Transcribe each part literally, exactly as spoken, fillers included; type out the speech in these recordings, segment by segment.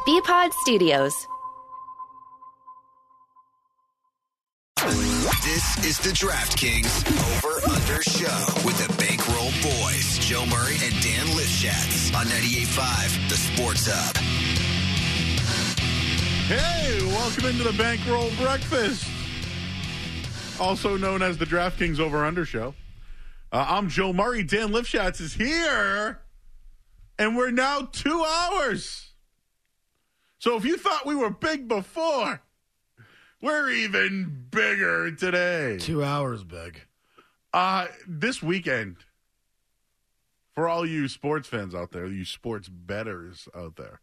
B-Pod Studios. This is the DraftKings Over-Under Show with the Bankroll Boys, Joe Murray and Dan Lifshatz on ninety-eight point five, The Sports Hub. Hey, welcome into the Bankroll Breakfast, also known as the DraftKings Over-Under Show. Uh, I'm Joe Murray. Dan Lifshatz is here, and we're now two hours. So if you thought we were big before, we're even bigger today. Two hours big. Uh, this weekend, for all you sports fans out there, you sports bettors out there,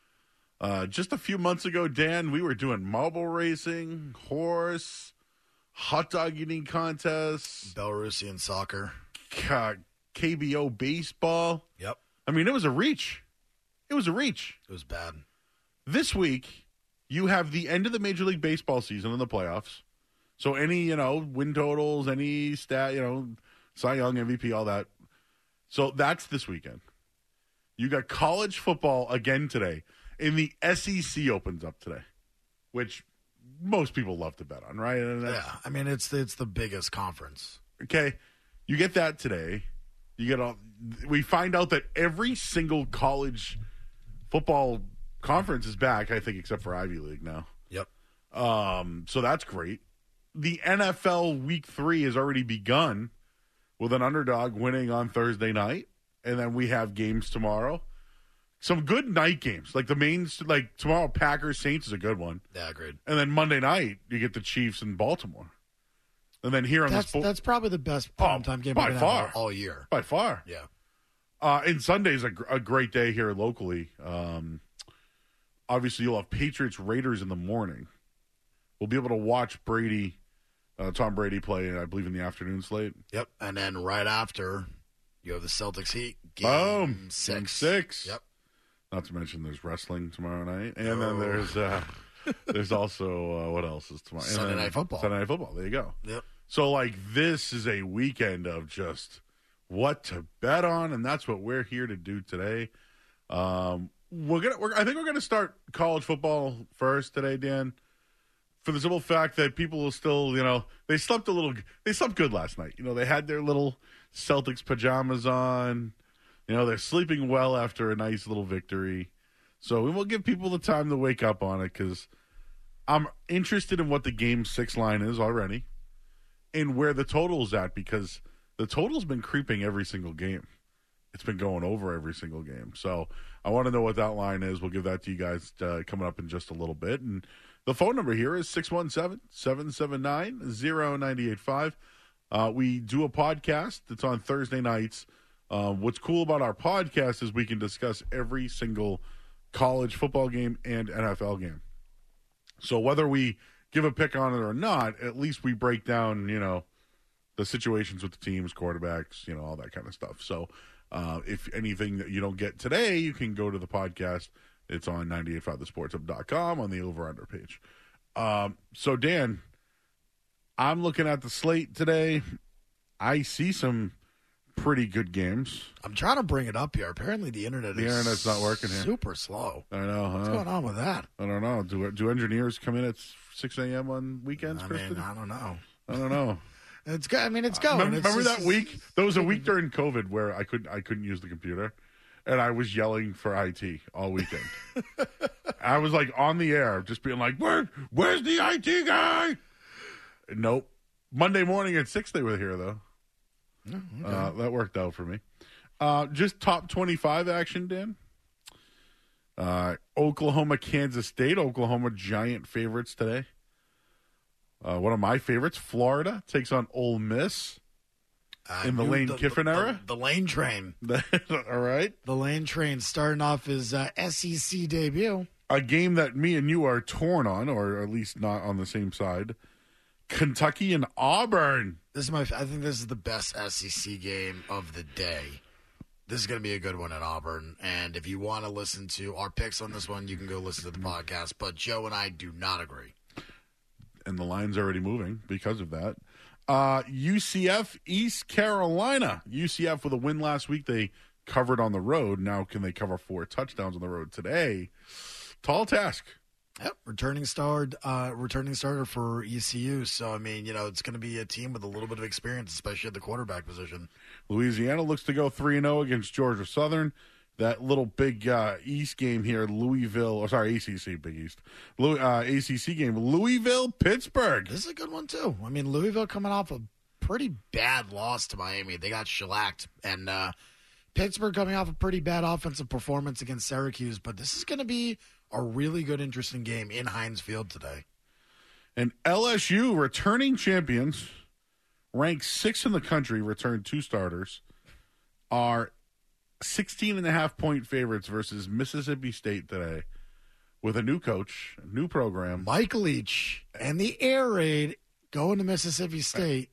uh, just a few months ago, Dan, we were doing marble racing, horse, hot dog eating contests, Belarusian soccer, K- KBO baseball. Yep. I mean, it was a reach. It was a reach. It was bad. This week, you have the end of the Major League Baseball season in the playoffs. So any, you know, win totals, any stat, you know, Cy Young, M V P, all that. So that's this weekend. You got college football again today. And the S E C opens up today, which most people love to bet on, right? And Yeah, I mean, it's it's the biggest conference. Okay, you get that today. You get all. We find out that every single college football conference is back, I think, except for Ivy League now. Yep. Um, so that's great. The N F L Week Three has already begun with an underdog winning on Thursday night, and then we have games tomorrow. Some good night games, like the main, like tomorrow, Packers Saints is a good one. Yeah, agreed. And then Monday night, you get the Chiefs in Baltimore. And then here on That's the spo- that's probably the best Oh, primetime game by we're gonna far. have all year. by far. Yeah. Uh, and Sunday's a, gr- a great day here locally. Um, obviously, you'll have Patriots Raiders in the morning. We'll be able to watch Brady, uh, Tom Brady play, I believe, in the afternoon slate. Yep. And then right after, you have the Celtics Heat game Boom. six. Game six. Yep. Not to mention there's wrestling tomorrow night, and Oh. then there's uh, there's also uh, what else is tomorrow? And Sunday then Night Football. Sunday Night Football. There you go. Yep. So like this is a weekend of just what to bet on, and that's what we're here to do today. Um, we're gonna. We're, I think we're gonna start college football first today, Dan, for the simple fact that people will still, you know, they slept a little. They slept good last night. You know, they had their little Celtics pajamas on. You know, they're sleeping well after a nice little victory. So we will give people the time to wake up on it because I'm interested in what the game six line is already and where the total's at because the total's been creeping every single game. It's been going over every single game. So I want to know what that line is. We'll give that to you guys uh, coming up in just a little bit. And the phone number here is six one seven, seven seven nine, zero nine eight five. Uh, we do a podcast. It's on Thursday nights. Uh, what's cool about our podcast is we can discuss every single college football game and N F L game. So whether we give a pick on it or not, at least we break down, you know, the situations with the teams, quarterbacks, you know, all that kind of stuff. So uh, if anything that you don't get today, you can go to the podcast. It's on ninety-eight point five the sports hub dot com on the over-under page. Um, so, Dan, I'm looking at the slate today. I see some pretty good games. I'm trying to bring it up here. Apparently the internet The is internet's not working here. super slow. I know, huh? What's going on with that? I don't know. Do do engineers come in at six a.m. on weekends, I Kristen? mean, I don't know. I don't know. It's good. I mean, it's going. Remember, It's remember just- that week? There was a week during COVID where I couldn't I couldn't use the computer, and I was yelling for I T all weekend. I was like on the air, just being like, "Where, where's the I T guy?" Nope. Monday morning at six, they were here though. Oh, okay. Uh, that worked out for me. Uh, just top twenty-five action, Dan. Uh, Oklahoma, Kansas State. Oklahoma Giant favorites today. Uh, one of my favorites, Florida, takes on Ole Miss I in the knew Lane the, Kiffin the, era. The, the Lane Train. All right. The Lane Train starting off his uh, S E C debut. A game that me and you are torn on, or at least not on the same side. Kentucky and Auburn. This is my. I think this is the best S E C game of the day. This is going to be a good one at Auburn. And if you want to listen to our picks on this one, you can go listen to the podcast. But Joe and I do not agree. And the line's already moving because of that. Uh, U C F, East Carolina. U C F with a win last week. They covered on the road. Now, can they cover four touchdowns on the road today? Tall task. Yep, returning star, uh, returning starter for E C U. So I mean, you know, it's going to be a team with a little bit of experience, especially at the quarterback position. Louisiana looks to go three and zero against Georgia Southern. That little big uh, East game here, Louisville, or sorry, A C C, Big East, Louis, uh, A C C game, Louisville, Pittsburgh. This is a good one too. I mean, Louisville coming off a pretty bad loss to Miami. They got shellacked, and uh, Pittsburgh coming off a pretty bad offensive performance against Syracuse. But this is going to be a really good, interesting game in Heinz Field today. And L S U, returning champions, ranked sixth in the country, returned two starters, are sixteen and a half point favorites versus Mississippi State today with a new coach, a new program. Mike Leach and the air raid going to Mississippi State.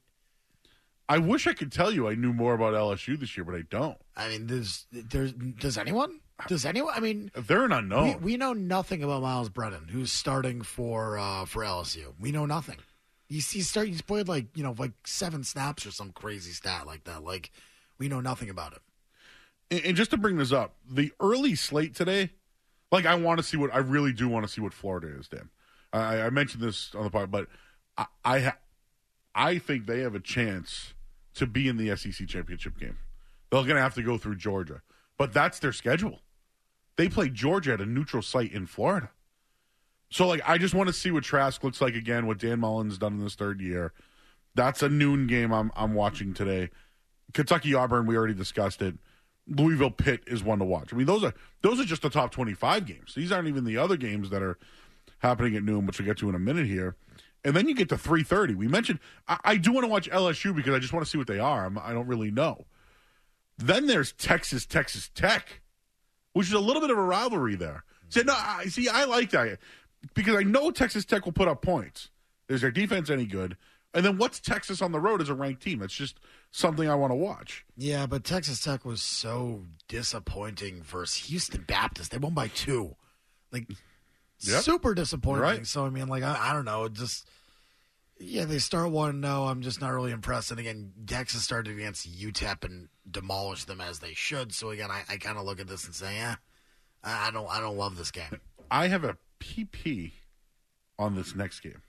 I wish I could tell you I knew more about L S U this year, but I don't. I mean, there's, there's, does anyone? Does anyone? I mean, they're an unknown. We, we know nothing about Miles Brennan, who's starting for uh, for L S U. We know nothing. He's he's, start, he's played like you know like seven snaps or some crazy stat like that. Like we know nothing about him. And, and just to bring this up, the early slate today, like I want to see what I really do want to see what Florida is. Dan, I, I mentioned this on the pod, but I I, ha, I think they have a chance to be in the S E C championship game. They're going to have to go through Georgia, but that's their schedule. They play Georgia at a neutral site in Florida. So, like, I just want to see what Trask looks like again, what Dan Mullen's done in this third year. That's a noon game I'm I'm watching today. Kentucky Auburn, we already discussed it. Louisville Pitt is one to watch. I mean, those are those are just the top twenty-five games. These aren't even the other games that are happening at noon, which we'll get to in a minute here. And then you get to three thirty. We mentioned, I, I do want to watch L S U because I just want to see what they are. I'm, I don't really know. Then there's Texas, Texas Tech, which is a little bit of a rivalry there. See, no, I, see, I like that because I know Texas Tech will put up points. Is their defense any good? And then what's Texas on the road as a ranked team? That's just something I want to watch. Yeah, but Texas Tech was so disappointing versus Houston Baptist. They won by two. Like, yep. Super disappointing. Right. So, I mean, like, I, I don't know. Just, yeah, they start one oh. I'm just not really impressed. And again, Texas started against U T E P and demolished them as they should. So, again, I, I kind of look at this and say, yeah, I, I don't I don't love this game. I have a P P on this next game.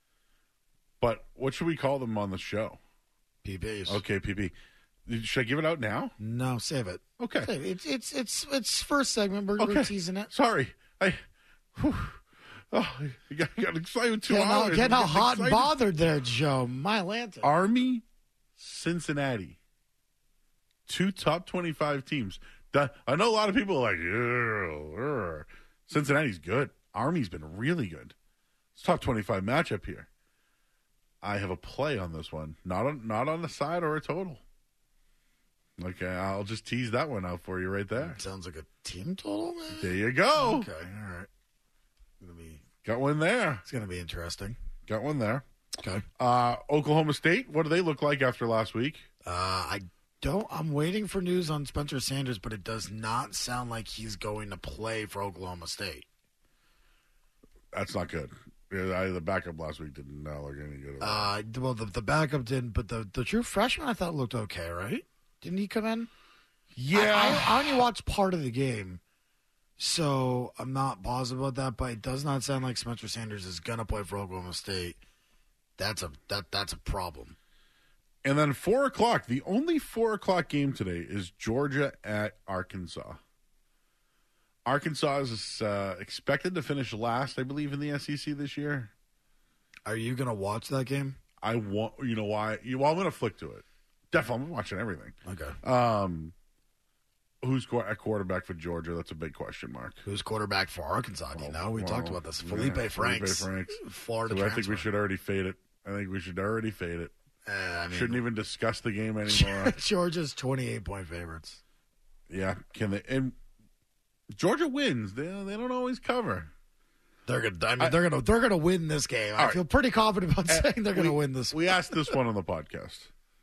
But what should we call them on the show? P Ps. Okay, P P. Should I give it out now? No, save it. Okay. Save it. It's it's it's it's first segment. We're, okay. we're teasing it. Sorry. I whew, oh, you got, you got excited with two getting hours. All, getting all hot excited. and bothered there, Joe. My lantern. Army, Cincinnati. Two top twenty-five teams. I know a lot of people are like, Cincinnati's good. Army's been really good. It's a top twenty-five matchup here. I have a play on this one, not on not on the side or a total. Okay, I'll just tease that one out for you right there. Sounds like a team total, man. There you go. Okay, all right. Gonna be, Got one there. It's gonna be interesting. Got one there. Okay. Uh, Oklahoma State. What do they look like after last week? Uh, I don't. I'm waiting for news on Spencer Sanders, but it does not sound like he's going to play for Oklahoma State. That's not good. Yeah, I, the backup last week did not look any good at all. Uh, well, the, the backup didn't, but the, the true freshman I thought looked okay, right? Didn't he come in? Yeah. I, I, I only watched part of the game, so I'm not positive about that, but it does not sound like Spencer Sanders is going to play for Oklahoma State. That's a that that's a problem. And then four o'clock, the only four o'clock game today is Georgia at Arkansas. Arkansas is uh, expected to finish last, I believe, in the S E C this year. Are you going to watch that game? I want, you know why? You, well, I'm going to flick to it. Definitely, I'm watching everything. Okay. Um, who's at quarterback for Georgia? That's a big question mark. Who's quarterback for Arkansas? Do you know? We well, talked about this. Yeah, Felipe Franks. Felipe Franks. Florida so transfer. I think we should already fade it. I think we should already fade it. Uh, I mean, Shouldn't even discuss the game anymore. Georgia's twenty-eight point favorites. Yeah, can they? And Georgia wins. They they don't always cover. They're gonna. I mean, I, they're gonna. They're gonna win this game. I right. feel pretty confident about uh, saying they're gonna we, win this. We asked this one on the podcast.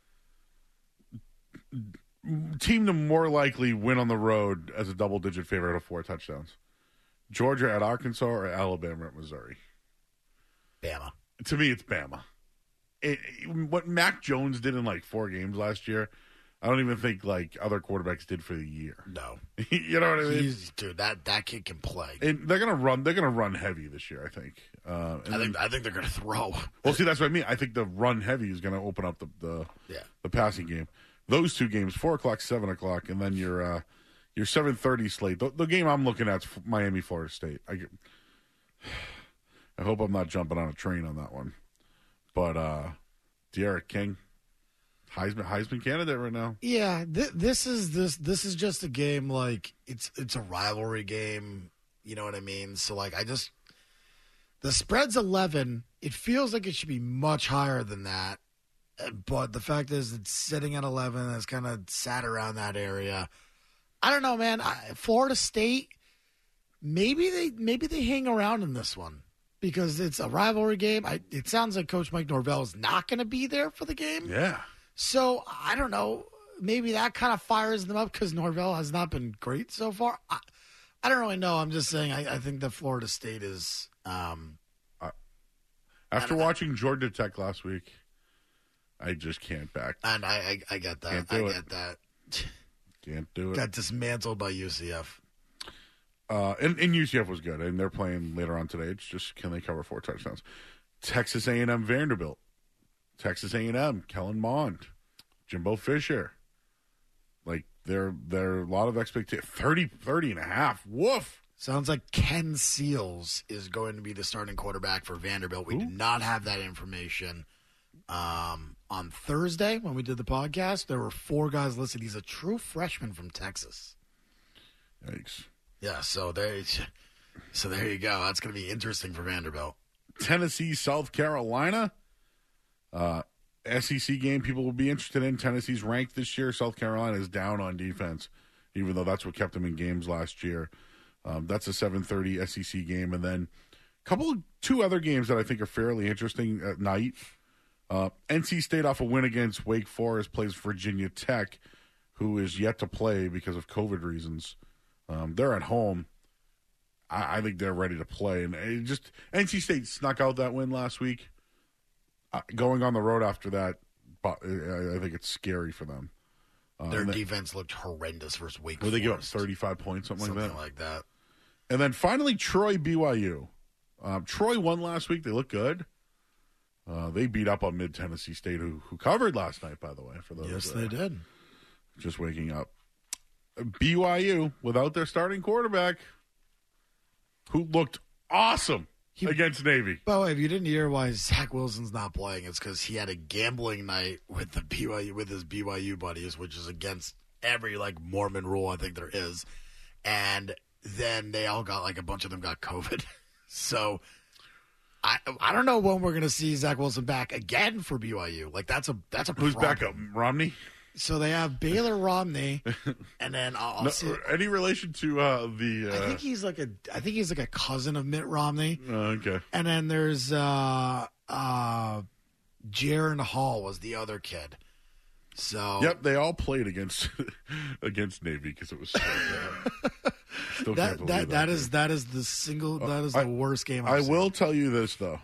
Team to more likely win on the road as a double-digit favorite of four touchdowns: Georgia at Arkansas or Alabama at Missouri. Bama. To me, it's Bama. It, it, what Mac Jones did in like four games last year, I don't even think like other quarterbacks did for the year. No. You know what I mean? He's, dude, that, that kid can play. And they're gonna run. They're gonna run heavy this year. I think. Uh, and I think then, I think they're going to throw. well, see, that's what I mean. I think the run heavy is gonna open up the the, Yeah. the passing game. Those two games, four o'clock, seven o'clock, and then your uh, your seven thirty slate. The, the game I'm looking at is Miami, Florida State. I get, I hope I'm not jumping on a train on that one, but uh, De'Aaron King. Heisman Heisman candidate right now. Yeah, th- this is this this is just a game like it's it's a rivalry game. You know what I mean? So like I just the spread's eleven. It feels like it should be much higher than that, but the fact is it's sitting at eleven. It's kind of sat around that area. I don't know, man. I, Florida State, maybe they maybe they hang around in this one because it's a rivalry game. I, it sounds like Coach Mike Norvell is not going to be there for the game. Yeah. So, I don't know. Maybe that kind of fires them up because Norvell has not been great so far. I, I don't really know. I'm just saying I, I think that Florida State is. Um, uh, after watching Georgia Tech last week, I just can't back. And I, I, I get that. Can't I do get it. that. Can't do it. Got dismantled by U C F. Uh, and, and U C F was good, and they're playing later on today. It's just, can they cover four touchdowns? Texas A and M Vanderbilt. Texas A and M, Kellen Mond, Jimbo Fisher. Like, they're, they're a lot of expectations. thirty, thirty and a half. Woof. Sounds like Ken Seals is going to be the starting quarterback for Vanderbilt. We Ooh. did not have that information. Um, on Thursday, when we did the podcast, there were four guys listed. He's a true freshman from Texas. Yikes. Yeah, so there, so there you go. That's going to be interesting for Vanderbilt. Tennessee, South Carolina. Uh, S E C game people will be interested in. Tennessee's ranked this year. South Carolina is down on defense, even though that's what kept them in games last year. Um, that's a seven thirty S E C game. And then a couple, two other games that I think are fairly interesting at night. Uh, N C State off a win against Wake Forest plays Virginia Tech, who is yet to play because of COVID reasons. Um, they're at home. I, I think they're ready to play. And it just N C State snuck out that win last week. Uh, going on the road after that, but I, I think it's scary for them. Uh, Their then, defense looked horrendous versus Wake Where Forest. they give up thirty-five points, something, something like that. like that. And then finally, Troy B Y U. Um, Troy won last week. They look good. Uh, they beat up on Mid Tennessee State, who who covered last night, by the way. For those, Yes, uh, they did. Just waking up. B Y U without their starting quarterback, who looked awesome He- against Navy. By the way, if you didn't hear why Zach Wilson's not playing, it's because he had a gambling night with the B Y U with his B Y U buddies, which is against every like Mormon rule I think there is. And then they all got like a bunch of them got COVID. So I I don't know when we're gonna see Zach Wilson back again for B Y U. Like that's a that's a Who's problem. back up? Romney? So they have Baylor Romney, and then I'll, I'll No, see. any relation to uh, the? Uh, I think he's like a I think he's like a cousin of Mitt Romney. uh, okay. And then there's uh uh Jaron Hall was the other kid. So Yep, they all played against against Navy because it was so bad. Still can't that believe that that dude. is that is the single that is the I- worst game I I've seen. will tell you this though.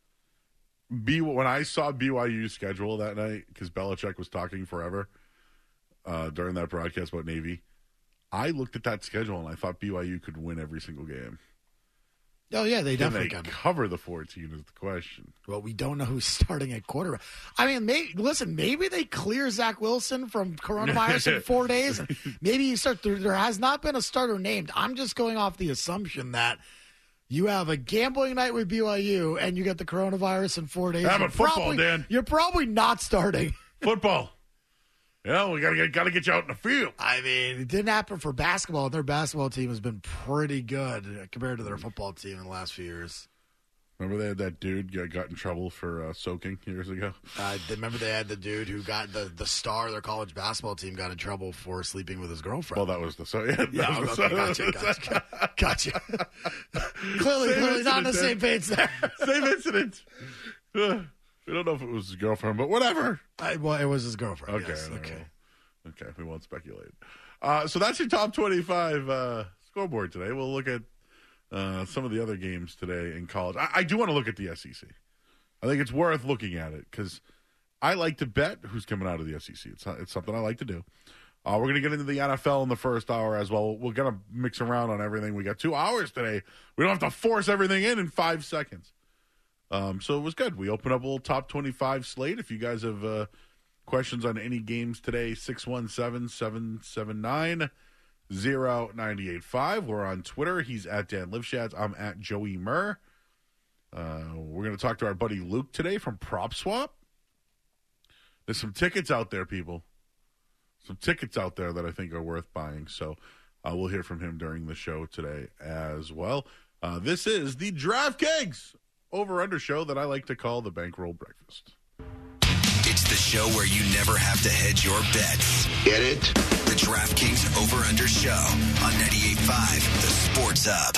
B when I saw B Y U's schedule that night, because Belichick was talking forever uh, during that broadcast about Navy, I looked at that schedule and I thought B Y U could win every single game. Oh yeah, they Can definitely they can. cover the fourteen is the question. Well, we don't know who's starting at quarterback. I mean, may, listen, maybe they clear Zach Wilson from coronavirus in four days. And maybe you start. There, there has not been a starter named. I'm just going off the assumption that you have a gambling night with B Y U and you get the coronavirus in four days. Yeah, You're but football, probably, Dan. You're probably not starting. Football. Yeah, we gotta get gotta get you out in the field. I mean, it didn't happen for basketball. Their basketball team has been pretty good compared to their football team in the last few years. Remember they had that dude got, got in trouble for uh, soaking years ago? Uh, they- remember they had the dude who got the, the star of their college basketball team got in trouble for sleeping with his girlfriend. Well, that was the so yeah. That yeah, was okay, the, gotcha, gotcha, gotcha. clearly, Same clearly not on the incident, same page there. Same incident. Uh, we don't know if it was his girlfriend, but whatever. I, well, it was his girlfriend. Okay. yes, all right, okay. well, okay. We won't speculate. Uh, so that's your top twenty-five uh, scoreboard today. We'll look at uh, some of the other games today in college. I, I do want to look at the S E C. I think it's worth looking at it because I like to bet who's coming out of the S E C. It's it's something I like to do. Uh, we're going to get into the N F L in the first hour as well. We're going to mix around on everything. We got two hours today. We don't have to force everything in in five seconds. Um, so it was good. We opened up a little top twenty-five slate. If you guys have uh, questions on any games today, six one seven, seven seven nine, zero nine eight five. We're on Twitter. He's at Dan Livshads. I'm at Joey Murr. Uh, we're going to talk to our buddy Luke today from Prop Swap. There's some tickets out there, people. Some tickets out there that I think are worth buying. So uh, we'll hear from him during the show today as well. Uh, this is the DraftKings over-under show that I like to call the Bankroll Breakfast. It's the show where you never have to hedge your bets. Get it? The DraftKings over-under show on ninety-eight point five, The Sports Hub.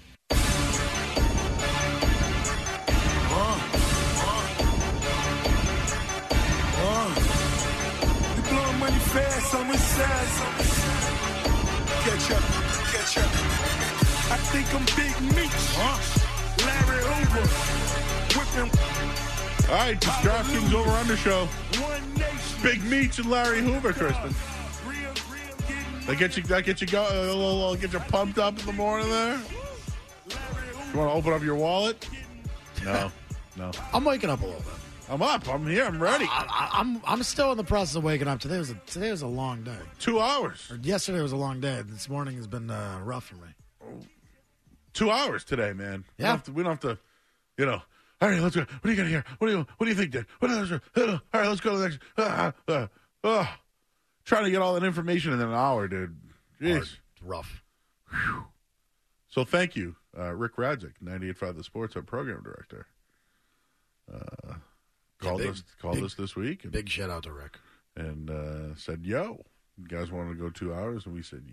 Money fast on this side. Catch up, catch up. I think I'm Big Meech. Huh? Larry Hoover. Whipping. All right, just DraftKings over under show. Big Meech and Larry Hoover, Kristen. That get you, that get you go, a little, get you pumped up in the morning there. You want to open up your wallet? No, no. I'm waking up a little bit. I'm up. I'm here. I'm ready. I, I, I'm I'm still in the process of waking up. Today was a, today was a long day. Two hours. Or yesterday was a long day. This morning has been uh, rough for me. Two hours today, man. We Yeah. don't have to, we don't have to, you know. All right, let's go. What do you got here? What do you What do you think, Dan? What is it? All right, let's go to the next. Uh, uh, uh. Trying to get all that information in an hour, dude. Jeez. Hard. Rough. Whew. So thank you, uh, Rick Radzik, ninety-eight point five The Sports Hub program director. Uh, called big, us called big, us this week. And, Big shout out to Rick. and uh, said, yo, you guys want to go two hours? And we said,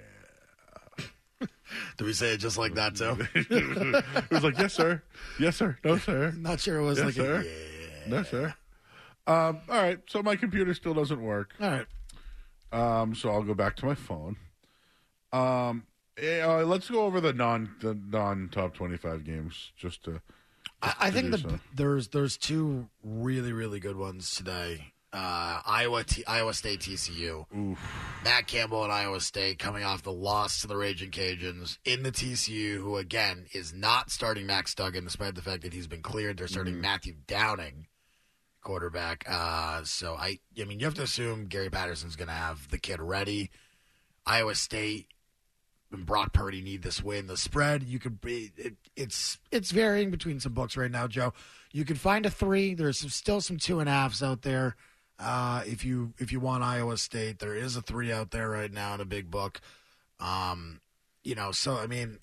yeah. Did we say it just like that, too? It was like, yes, sir. Yes, sir. No, sir. Not sure it was Yes, like sir. a yeah. No, sir. Um, all right. So my computer still doesn't work. All right. Um, so I'll go back to my phone. Um, eh, uh, let's go over the non the non top twenty five games just to. I, I to think do the, so. there's there's two really really good ones today. Uh, Iowa T- Iowa State T C U. Oof. Matt Campbell and Iowa State coming off the loss to the Raging Cajuns in the T C U, who again is not starting Max Duggan despite the fact that he's been cleared. They're starting Mm. Matthew Downing, quarterback. Uh, so I I mean you have to assume Gary Patterson's going to have the kid ready. Iowa State and Brock Purdy need this win. The spread, you could be it, it's it's varying between some books right now, Joe. You can find a three. There's some, still some two and a halves out there. Uh, if you if you want Iowa State, there is a three out there right now in a big book. Um, you know, so I mean,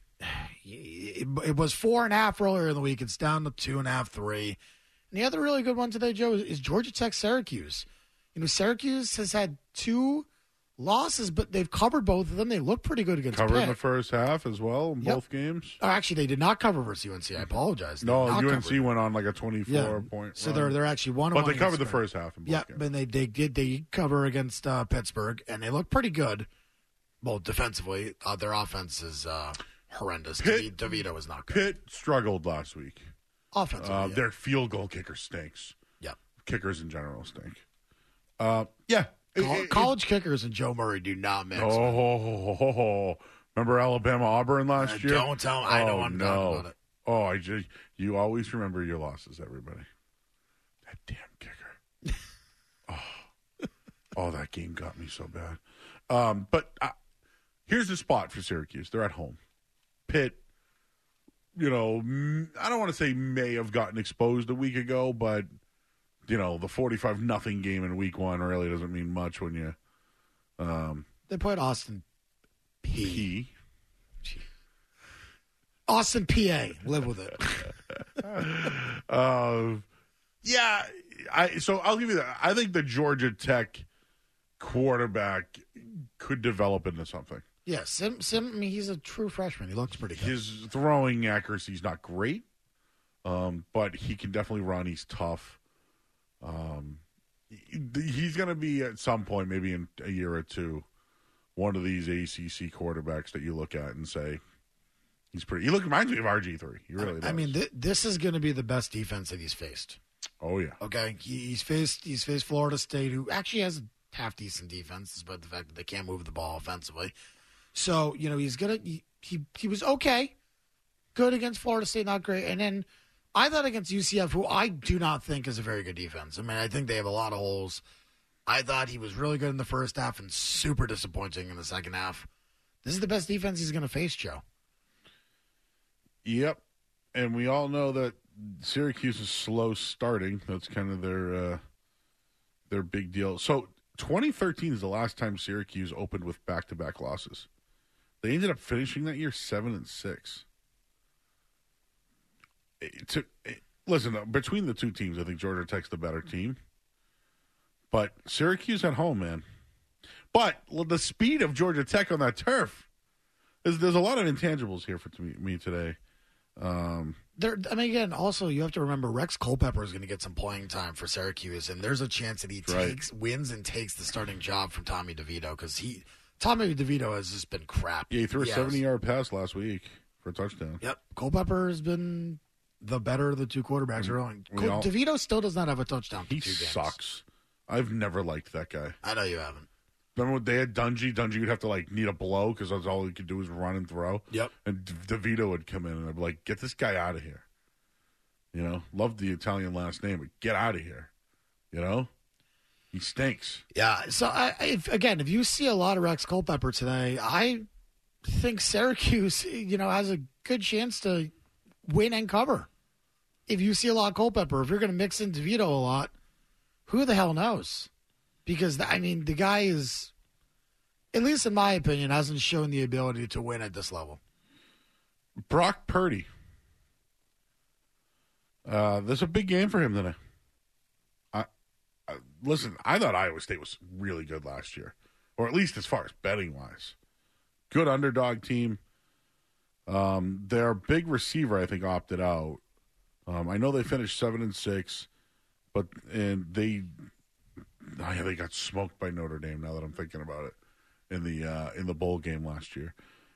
it, it was four and a half earlier in the week. It's down to two and a half, three. And the other really good one today, Joe, is, is Georgia Tech Syracuse. You know, Syracuse has had two losses, but they've covered both of them. They look pretty good against Covered Pitt. in the first half as well in Yep. both games. Oh, actually, they did not cover versus U N C. I apologize. They No, did not U N C cover. went on like a twenty-four Yeah. point. So run. they're they're actually one. but they covered the first half in both Yeah, games. but they they did they cover against uh, Pittsburgh, and they look pretty good. Well, defensively, uh, their offense is uh, horrendous. Pitt- DeVito is not good. Pitt struggled last week. Offensively, Uh, yeah. Their field goal kicker stinks. yeah. Kickers in general stink. Uh, yeah. It- Col- it- college kickers and Joe Murray do not mix. Oh, ho, ho, ho. Remember Alabama Auburn last Uh, year? don't tell me. I know Oh, I'm no. talking about it. Oh, I just you always remember your losses, everybody. That damn kicker. oh. oh, that game got me so bad. Um, but uh, here's the spot for Syracuse. They're at home. Pitt, you know, m- I don't want to say may have gotten exposed a week ago, but you know, the forty-five nothing game in week one really doesn't mean much when you um, They played Austin P. P. Austin P A. Live with it. Uh, yeah, I so I'll give you that. I think the Georgia Tech quarterback could develop into something. Yeah, Sim. Sim. I mean, he's a true freshman. He looks pretty good. His throwing accuracy is not great, um, but he can definitely run. He's tough. Um, he- he's going to be at some point, maybe in a year or two, one of these A C C quarterbacks that you look at and say he's pretty. He look reminds me of R G three. He really does. I mean, th- this is going to be the best defense that he's faced. Oh, yeah. Okay, he, he's faced he's faced Florida State, who actually has a half decent defense, despite the fact that they can't move the ball offensively. So you know he's gonna he he, he was okay, good against Florida State, not great. And then I thought against U C F, who I do not think is a very good defense. I mean, I think they have a lot of holes. I thought he was really good in the first half and super disappointing in the second half. This is the best defense he's going to face, Joe. Yep. And we all know that Syracuse is slow starting. That's kind of their uh, their big deal. So twenty thirteen is the last time Syracuse opened with back-to-back losses. They ended up finishing that year seven and six. It took, it, listen, between the two teams, I think Georgia Tech's the better team. But Syracuse at home, man. But the speed of Georgia Tech on that turf, is, there's a lot of intangibles here for to me, me today. Um, there, I mean, again, also you have to remember Rex Culpepper is going to get some playing time for Syracuse, and there's a chance that he right. takes wins and takes the starting job from Tommy DeVito because he Tommy DeVito has just been crap. Yeah, he threw a He seventy-yard pass last week for a touchdown. Yep, Culpepper has been the better of the two quarterbacks. Mm, Col- all, DeVito still does not have a touchdown. For he two games. sucks. I've never liked that guy. I know you haven't. Remember when they had Dungy? Dungy would have to, like, need a blow because that's all he could do was run and throw. Yep. And De- DeVito would come in and I'd be like, get this guy out of here. You know? Love the Italian last name, but get out of here. You know? He stinks. Yeah. So, I, if, again, if you see a lot of Rex Culpepper today, I think Syracuse, you know, has a good chance to win and cover. If you see a lot of Culpepper, if you're going to mix in DeVito a lot, who the hell knows? Because, I mean, the guy is, at least in my opinion, hasn't shown the ability to win at this level. Brock Purdy. Uh, there's a big game for him today. I, I, listen, I thought Iowa State was really good last year, or at least as far as betting-wise. Good underdog team. Um, their big receiver, I think, opted out. Um, I know they finished seven and six, but and they. Oh, yeah, they got smoked by Notre Dame. Now that I'm thinking about it, in the uh, in the bowl game last year,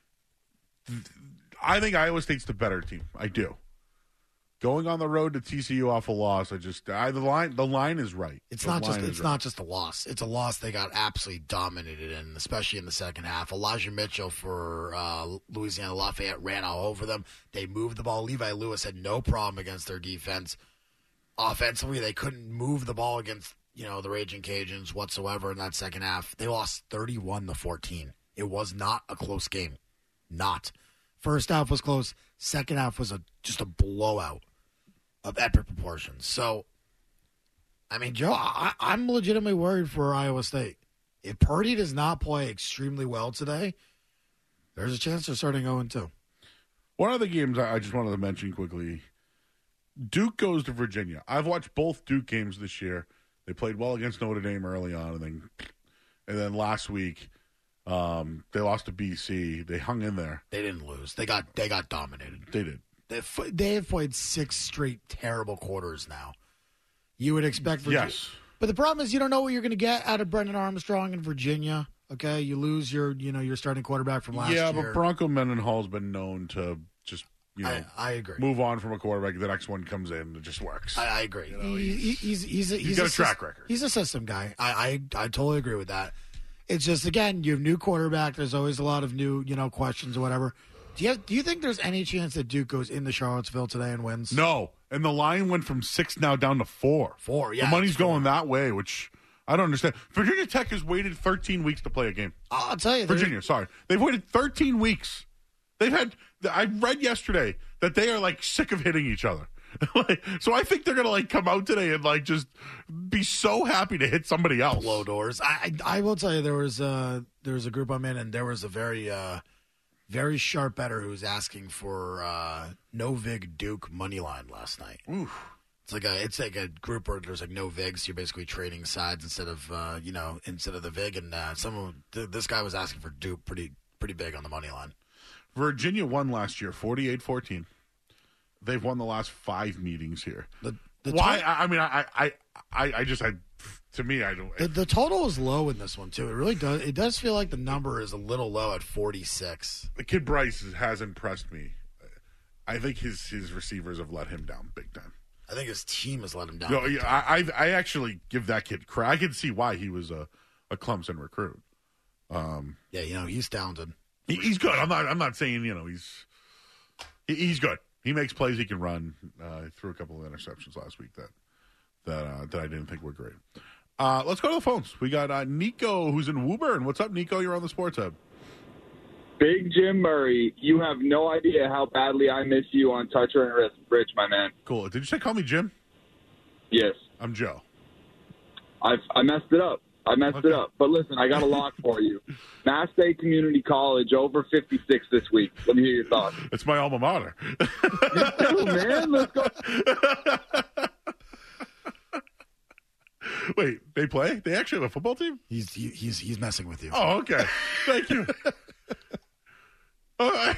I think Iowa State's the better team. I do. Going on the road to T C U off a loss, I just I, the line the line is right. It's the not just it's right. not just a loss. It's a loss they got absolutely dominated in, especially in the second half. Elijah Mitchell for uh, Louisiana Lafayette ran all over them. They moved the ball. Levi Lewis had no problem against their defense. Offensively, they couldn't move the ball against. You know, the Raging Cajuns whatsoever in that second half. They lost thirty-one to fourteen. It was not a close game. Not. First half was close. Second half was a just a blowout of epic proportions. So, I mean, Joe, I, I'm legitimately worried for Iowa State. If Purdy does not play extremely well today, there's a chance they're starting oh and two. One of the games I just wanted to mention quickly, Duke goes to Virginia. I've watched both Duke games this year. They played well against Notre Dame early on, and then and then last week um, they lost to B C. They hung in there. They didn't lose. They got they got dominated. They did. They they have played six straight terrible quarters now. You would expect Virginia. Yes. But the problem is you don't know what you're going to get out of Brendan Armstrong in Virginia. Okay, you lose your you know your starting quarterback from last yeah, year. but Bronco Mendenhall's been known to just you know I, I agree. move on from a quarterback. The next one comes in, it just works. I, I agree. You know, he, he's, he's he's a, he's he's got a, a track sy- record. He's a system guy. I, I I totally agree with that. It's just again you have new quarterback. There's always a lot of new you know questions or whatever. Do you have, do you think there's any chance that Duke goes into Charlottesville today and wins? No, and the line went from six now down to four. Four, yeah. The money's it's four. going that way, which I don't understand. Virginia Tech has waited thirteen weeks to play a game. I'll tell you, Virginia, sorry, they've waited thirteen weeks. They've had. I read yesterday that they are like sick of hitting each other. like, so I think they're gonna like come out today and like just be so happy to hit somebody else. blow doors. I, I I will tell you there was a there was a group I'm in and there was a very uh, very sharp bettor who was asking for uh, no vig Duke money line last night. Oof. It's like a it's like a group where there's like no vigs. So you're basically trading sides instead of uh, you know instead of the vig. And uh, someone th- this guy was asking for Duke pretty pretty big on the money line. Virginia won last year, forty-eight fourteen. They've won the last five meetings here. The, the Why? to- I, I mean, I, I, I, I just, I, to me, I don't. the, the total is low in this one too. It really does. It does feel like the number is a little low at forty-six. The kid Bryce has impressed me. I think his his receivers have let him down big time. I think his team has let him down. No, yeah, I, I I actually give that kid credit. I can see why he was a, a Clemson recruit. Um, yeah, you know, he's talented. He, he's good. I'm not. I'm not saying you know he's he, he's good. He makes plays. He can run. Uh, he threw a couple of interceptions last week that that uh, that I didn't think were great. Uh, let's go to the phones. We got uh, Nico, who's in Woburn. What's up, Nico? You're on the Sports Hub. Big Jim Murray, you have no idea how badly I miss you on Toucher and Rich, my man. Cool. Did you say call me Jim? Yes. I'm Joe. I I messed it up. I messed Okay. it up. But listen, I got a lock for you. Mass State Community College over fifty-six this week. Let me hear your thoughts. It's my alma mater. Me too, man. Let's go. Wait, they play? They actually have a football team? He's he, he's he's messing with you. Oh, okay. Thank you. Uh,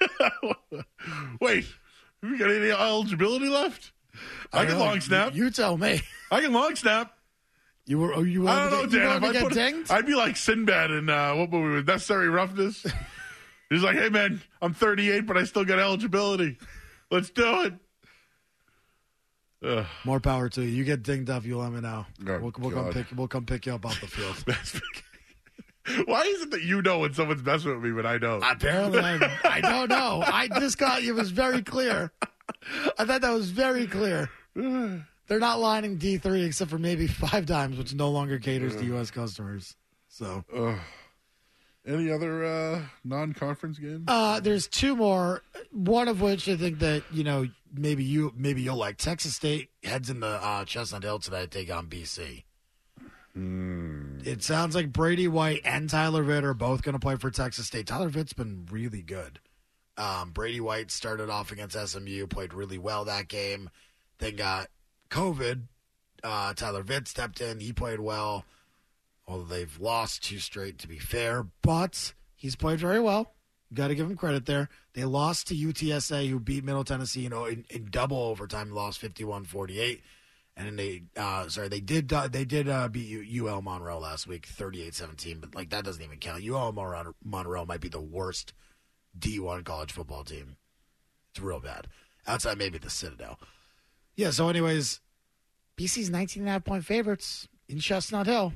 Wait, we got any eligibility left? I, I can know. long snap. You, you tell me. I can long snap. You were oh, you I don't know, wanted to get, you Dan. wanted If to I get put it, dinged? I'd be like Sinbad in uh, what movie was Necessary Roughness. He's like, hey, man, I'm thirty-eight, but I still got eligibility. Let's do it. Ugh. More power to you. You get dinged up, you let me know. Oh, we'll, we'll come God. pick we'll come pick you up off the field. Why is it that you know when someone's messing with me, but I don't? Apparently, I, I don't know. I just got it was very clear. I thought that was very clear. They're not lining D three except for maybe five times, which no longer caters to U S customers. So, Ugh. Any other uh, non-conference games? uh, there's two more. One of which I think that you know maybe you maybe you'll like. Texas State heads into uh, Chestnut Hill today to take on B C. Mm. It sounds like Brady White and Tyler Vitt are both going to play for Texas State. Tyler Vitt's been really good. Um, Brady White started off against S M U, played really well that game. Then got COVID. Uh, Tyler Vitt stepped in. He played well. Although they've lost two straight, to be fair. But he's played very well. Got to give him credit there. They lost to U T S A, who beat Middle Tennessee in, in, in double overtime. Lost fifty-one forty-eight. And then they, uh, sorry, they did uh, they did uh, beat U L Monroe last week, thirty-eight seventeen. But like that doesn't even count. U L Monroe, Monroe might be the worst D one college football team. It's real bad. Outside maybe the Citadel. Yeah. So, anyways, B C's nineteen and a half point favorites in Chestnut Hill.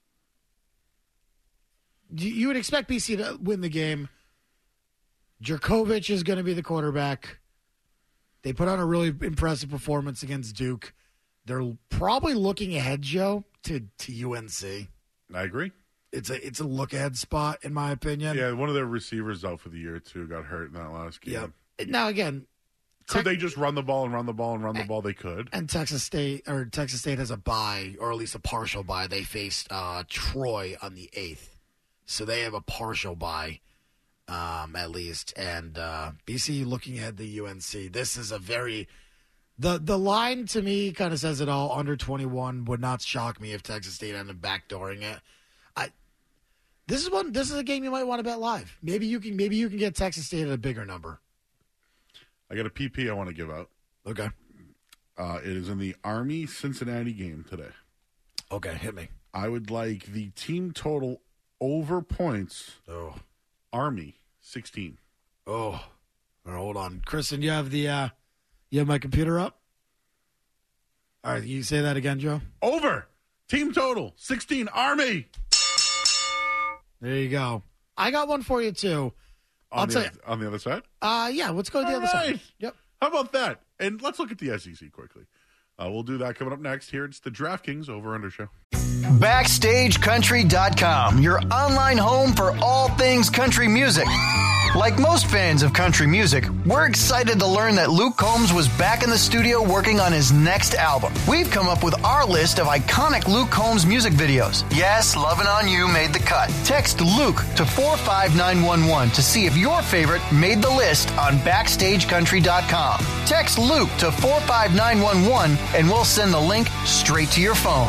You, you would expect B C to win the game. Jerkovich is going to be the quarterback. They put on a really impressive performance against Duke. They're probably looking ahead, Joe, to, to U N C. I agree. It's a it's a look ahead spot, in my opinion. Yeah, one of their receivers out for the year, too, got hurt in that last game. Yeah. Now, again, Could Tech- they just run the ball and run the ball and run the ball? They could. and Texas State or Texas State has a bye, or at least a partial bye. They faced uh, Troy on the eighth, so they have a partial bye, um, at least. And uh, B C looking ahead to U N C. This is a very the the line to me kind of says it all. Under twenty-one would not shock me if Texas State ended up backdooring it. I this is one. This is a game you might want to bet live. Maybe you can. Maybe you can get Texas State at a bigger number. I got a P P I want to give out. Okay. Uh, it is in the Army-Cincinnati game today. Okay. Hit me. I would like the team total over points. Oh. Army, sixteen. Oh. All right, hold on. Kristen, you have the uh, you have my computer up? All right, you say that again, Joe? Over. Team total, sixteen. Army. There you go. I got one for you, too. On, I'll the, tell you. other, on the other side? Uh, yeah, let's go to the All other right. side. Yep. How about that? And let's look at the S E C quickly. Uh, we'll do that coming up next. Here it's the DraftKings Over-Under Show. Backstage Country dot com, your online home for all things country music. Like most fans of country music, we're excited to learn that Luke Combs was back in the studio working on his next album. We've come up with our list of iconic Luke Combs music videos. Yes, Lovin' On You made the cut. Text Luke to four five nine one one to see if your favorite made the list on Backstage Country dot com. Text Luke to four five nine one one and we'll send the link straight to your phone.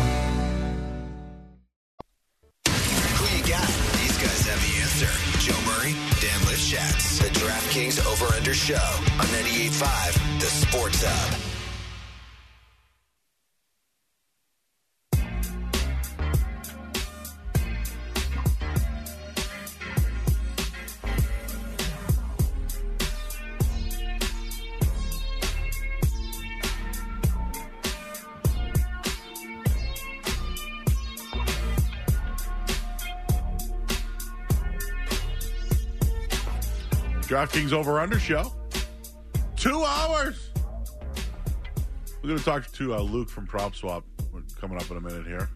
Who you got? These guys have the answer. Joe Murray, Dan Lifshatz. The DraftKings Over-Under Show on ninety-eight point five, The Sports Hub. DraftKings Over-Under Show. Two hours. We're going to talk to uh, Luke from PropSwap coming up in a minute here.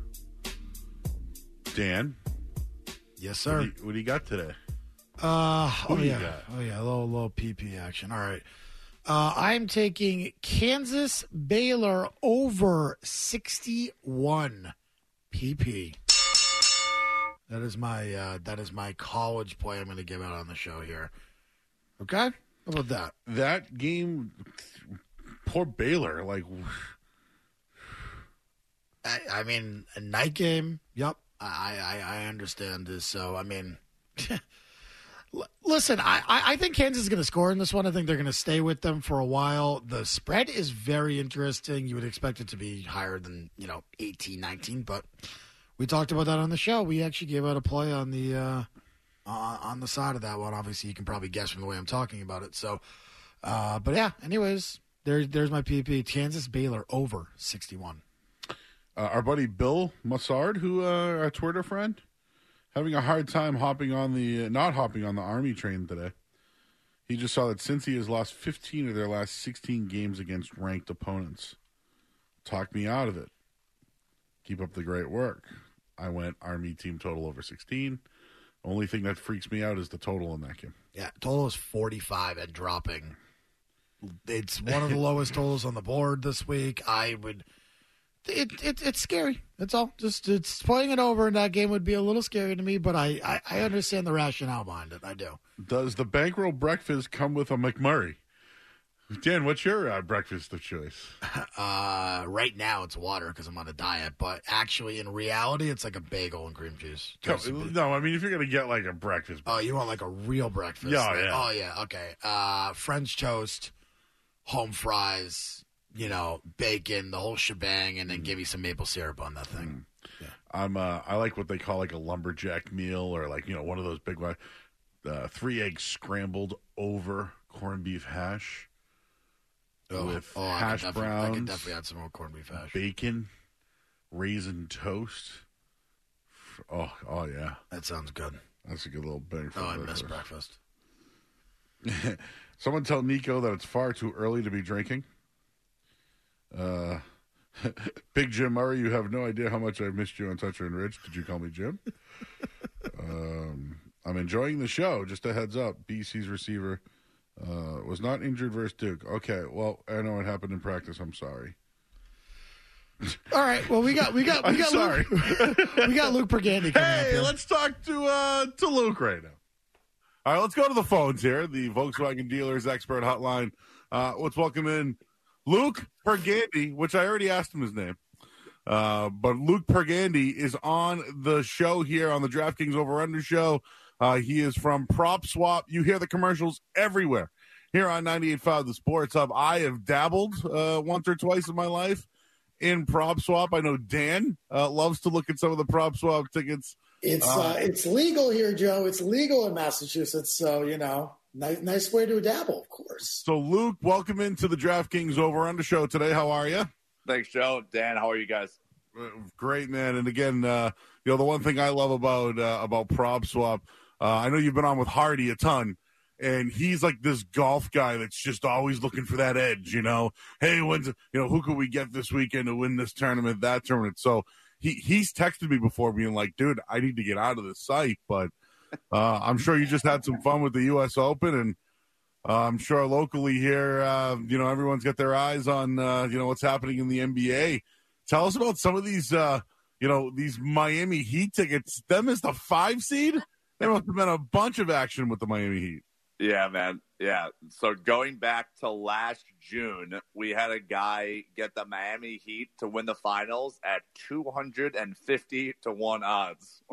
Dan. Yes, sir. What do you, what do you got today? Uh, Who oh, do you yeah. got? Oh, yeah. A little, little P P action. All right. Uh, I'm taking Kansas Baylor over sixty-one P P. That is my uh, that is my college play I'm going to give out on the show here. Okay? How about that? That game, poor Baylor. Like, I, I mean, a night game. Yep, I, I, I understand this. So, I mean, l- listen, I, I think Kansas is going to score in this one. I think they're going to stay with them for a while. The spread is very interesting. You would expect it to be higher than, you know, eighteen, nineteen, but we talked about that on the show. We actually gave out a play on the uh, uh, on the side of that one. Obviously, you can probably guess from the way I'm talking about it. So, uh, but yeah, anyways, there, there's my P P. Kansas Baylor over sixty-one. Uh, our buddy Bill Massard, who uh, our Twitter friend, having a hard time hopping on the uh, not hopping on the Army train today. He just saw that Cincy has lost fifteen of their last sixteen games against ranked opponents. Talk me out of it. Keep up the great work. I went Army team total over sixteen. Only thing that freaks me out is the total in that game. Yeah, total is forty-five and dropping. It's one of the lowest totals on the board this week. I would. It, it it's scary. That's all. Just it's playing it over in that game would be a little scary to me, but I, I, I understand the rationale behind it. I do. Does the bankroll breakfast come with a McMurray? Dan, what's your uh, breakfast of choice? Uh, right now it's water because I'm on a diet, but actually in reality it's like a bagel and cream cheese. Come, no, I mean if you're gonna get like a breakfast. Oh, you want like a real breakfast? Yeah, like, yeah. Oh yeah. Okay. Uh, French toast, home fries. You know, bacon, the whole shebang, and then give you some maple syrup on that thing. Mm. Yeah. I'm uh, I like what they call like a lumberjack meal, or like you know one of those big ones. Uh, three eggs scrambled over corned beef hash oh, with oh, hash I browns. I can definitely add some more corned beef hash. Bacon, raisin toast. Oh, oh yeah, that sounds good. That's a good little bang for Oh, I breakfast. miss breakfast. Someone tell Nico that it's far too early to be drinking. Uh, Big Jim Murray, you have no idea how much I've missed you on Toucher and Rich. Did you call me Jim? um, I'm enjoying the show. Just a heads up, B C's receiver uh, was not injured versus Duke. Okay, well, I know it happened in practice. I'm sorry. All right. Well, we got we got we I'm got sorry. Luke, we got Luke Pergandy coming up Hey, here. let's talk to uh, to Luke right now. All right, let's go to the phones here. The Volkswagen Dealers Expert Hotline. Uh, let's welcome in Luke Pergandy, which I already asked him his name. Uh, but Luke Pergandy is on the show here on the DraftKings Over Under Show. Uh, he is from PropSwap. You hear the commercials everywhere here on ninety-eight point five The Sports Hub. I have dabbled uh, once or twice in my life in PropSwap. I know Dan uh, loves to look at some of the PropSwap tickets. It's uh, uh, it's legal here, Joe. It's legal in Massachusetts, so you know, nice nice way to dabble, of course. So, Luke, welcome into the DraftKings Over Under Show today. How are you? Thanks, Joe. Dan, how are you guys? Uh, great, man. And again, uh, you know, the one thing I love about uh, about PropSwap, uh, I know you've been on with Hardy a ton, and he's like this golf guy that's just always looking for that edge. You know, hey, when's you know who could we get this weekend to win this tournament, that tournament? So. He he's texted me before being like, dude, I need to get out of this site. But uh, I'm sure you just had some fun with the U S Open. And uh, I'm sure locally here, uh, you know, everyone's got their eyes on, uh, you know, what's happening in the N B A. Tell us about some of these, uh, you know, these Miami Heat tickets. Them as the five seed? There must have been a bunch of action with the Miami Heat. Yeah, man. Yeah. So going back to last June, we had a guy get the Miami Heat to win the finals at two hundred fifty to one odds.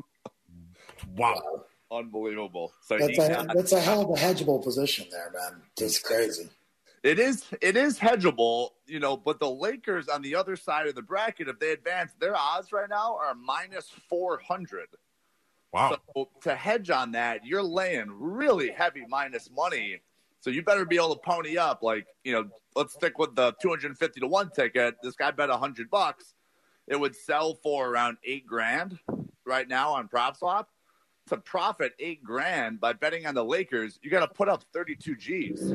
Wow. Unbelievable. So that's, he a, got, that's a hell of a hedgeable position there, man. It's crazy. It is it is hedgeable, you know, but the Lakers on the other side of the bracket, if they advance, their odds right now are minus four hundred. Wow. So to hedge on that, you're laying really heavy minus money. So you better be able to pony up. Like, you know, let's stick with the two hundred fifty to one ticket. This guy bet one hundred bucks. It would sell for around eight grand right now on PropSwap. to profit eight grand by betting on the Lakers, you got to put up thirty-two G's.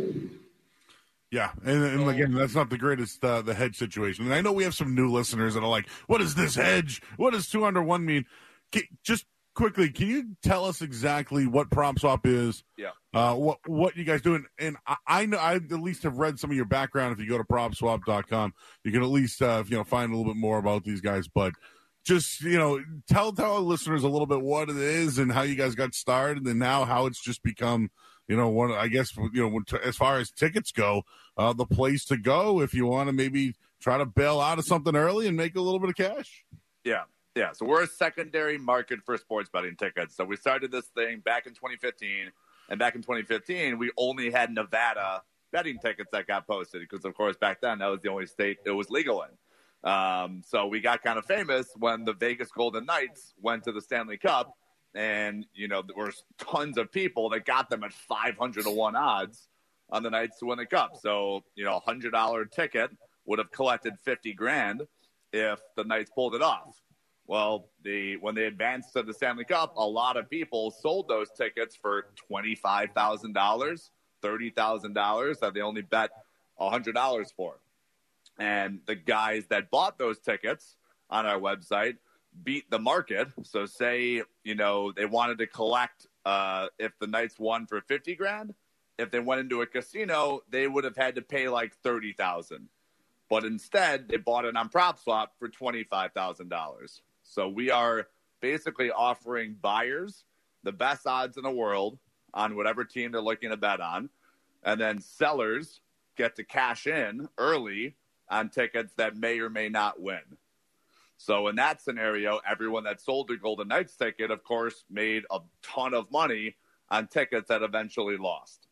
Yeah, and, and again, that's not the greatest uh, the hedge situation. And I know we have some new listeners that are like, "What is this hedge? What does two under one mean?" Can, just quickly, can you tell us exactly what PropSwap is? Yeah. Uh, what what you guys doing? And I, I know I at least have read some of your background. If you go to prop swap dot com, you can at least uh, you know find a little bit more about these guys. But just you know, tell tell our listeners a little bit what it is and how you guys got started, and now how it's just become. You know, one. I guess you know, as far as tickets go, uh, the place to go if you want to maybe try to bail out of something early and make a little bit of cash. Yeah, yeah. So we're a secondary market for sports betting tickets. So we started this thing back in twenty fifteen, and back in twenty fifteen, we only had Nevada betting tickets that got posted because, of course, back then that was the only state it was legal in. Um, so we got kind of famous when the Vegas Golden Knights went to the Stanley Cup. And, you know, there were tons of people that got them at five hundred to one odds on the Knights to win the Cup. So, you know, a one hundred dollars ticket would have collected fifty grand if the Knights pulled it off. Well, the when they advanced to the Stanley Cup, a lot of people sold those tickets for twenty-five thousand dollars, thirty thousand dollars that they only bet one hundred dollars for. And the guys that bought those tickets on our website beat the market. So say, you know, they wanted to collect uh, if the Knights won for fifty grand. If they went into a casino, they would have had to pay like thirty thousand. But instead, they bought it on PropSwap for twenty-five thousand dollars. So we are basically offering buyers the best odds in the world on whatever team they're looking to bet on. And then sellers get to cash in early on tickets that may or may not win. So in that scenario, everyone that sold their Golden Knights ticket, of course, made a ton of money on tickets that eventually lost.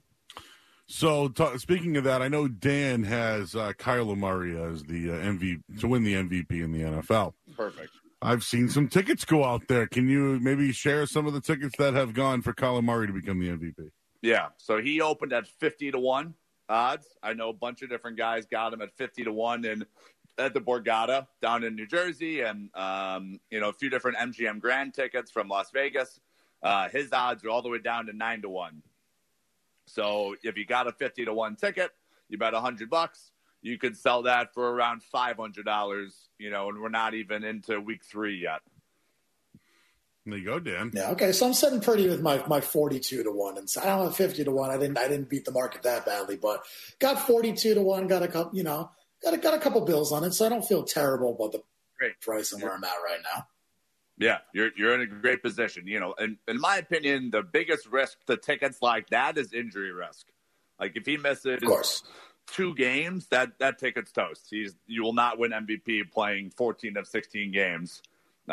So t- speaking of that, I know Dan has uh, Kyler Murray as the uh, M V P to win the M V P in the N F L. Perfect. I've seen some tickets go out there. Can you maybe share some of the tickets that have gone for Kyler Murray to become the M V P? Yeah. So he opened at fifty to one odds. I know a bunch of different guys got him at fifty to one and at the Borgata down in New Jersey, and um, you know, a few different M G M Grand tickets from Las Vegas. Uh, his odds are all the way down to nine to one. So if you got a fifty to one ticket, you bet a hundred bucks, you could sell that for around five hundred dollars. You know, and we're not even into week three yet. There you go, Dan. Yeah. Okay. So I'm sitting pretty with my my forty-two to one, and so I don't have fifty to one. I didn't I didn't beat the market that badly, but got forty-two to one. Got a couple, you know. Got a, got a couple bills on it, so I don't feel terrible about the Great. price and where I'm at right now. Yeah, you're you're in a great position. You know, and in my opinion, the biggest risk to tickets like that is injury risk. Like if he misses of course. two games, that that ticket's toast. He's you will not win M V P playing fourteen of sixteen games.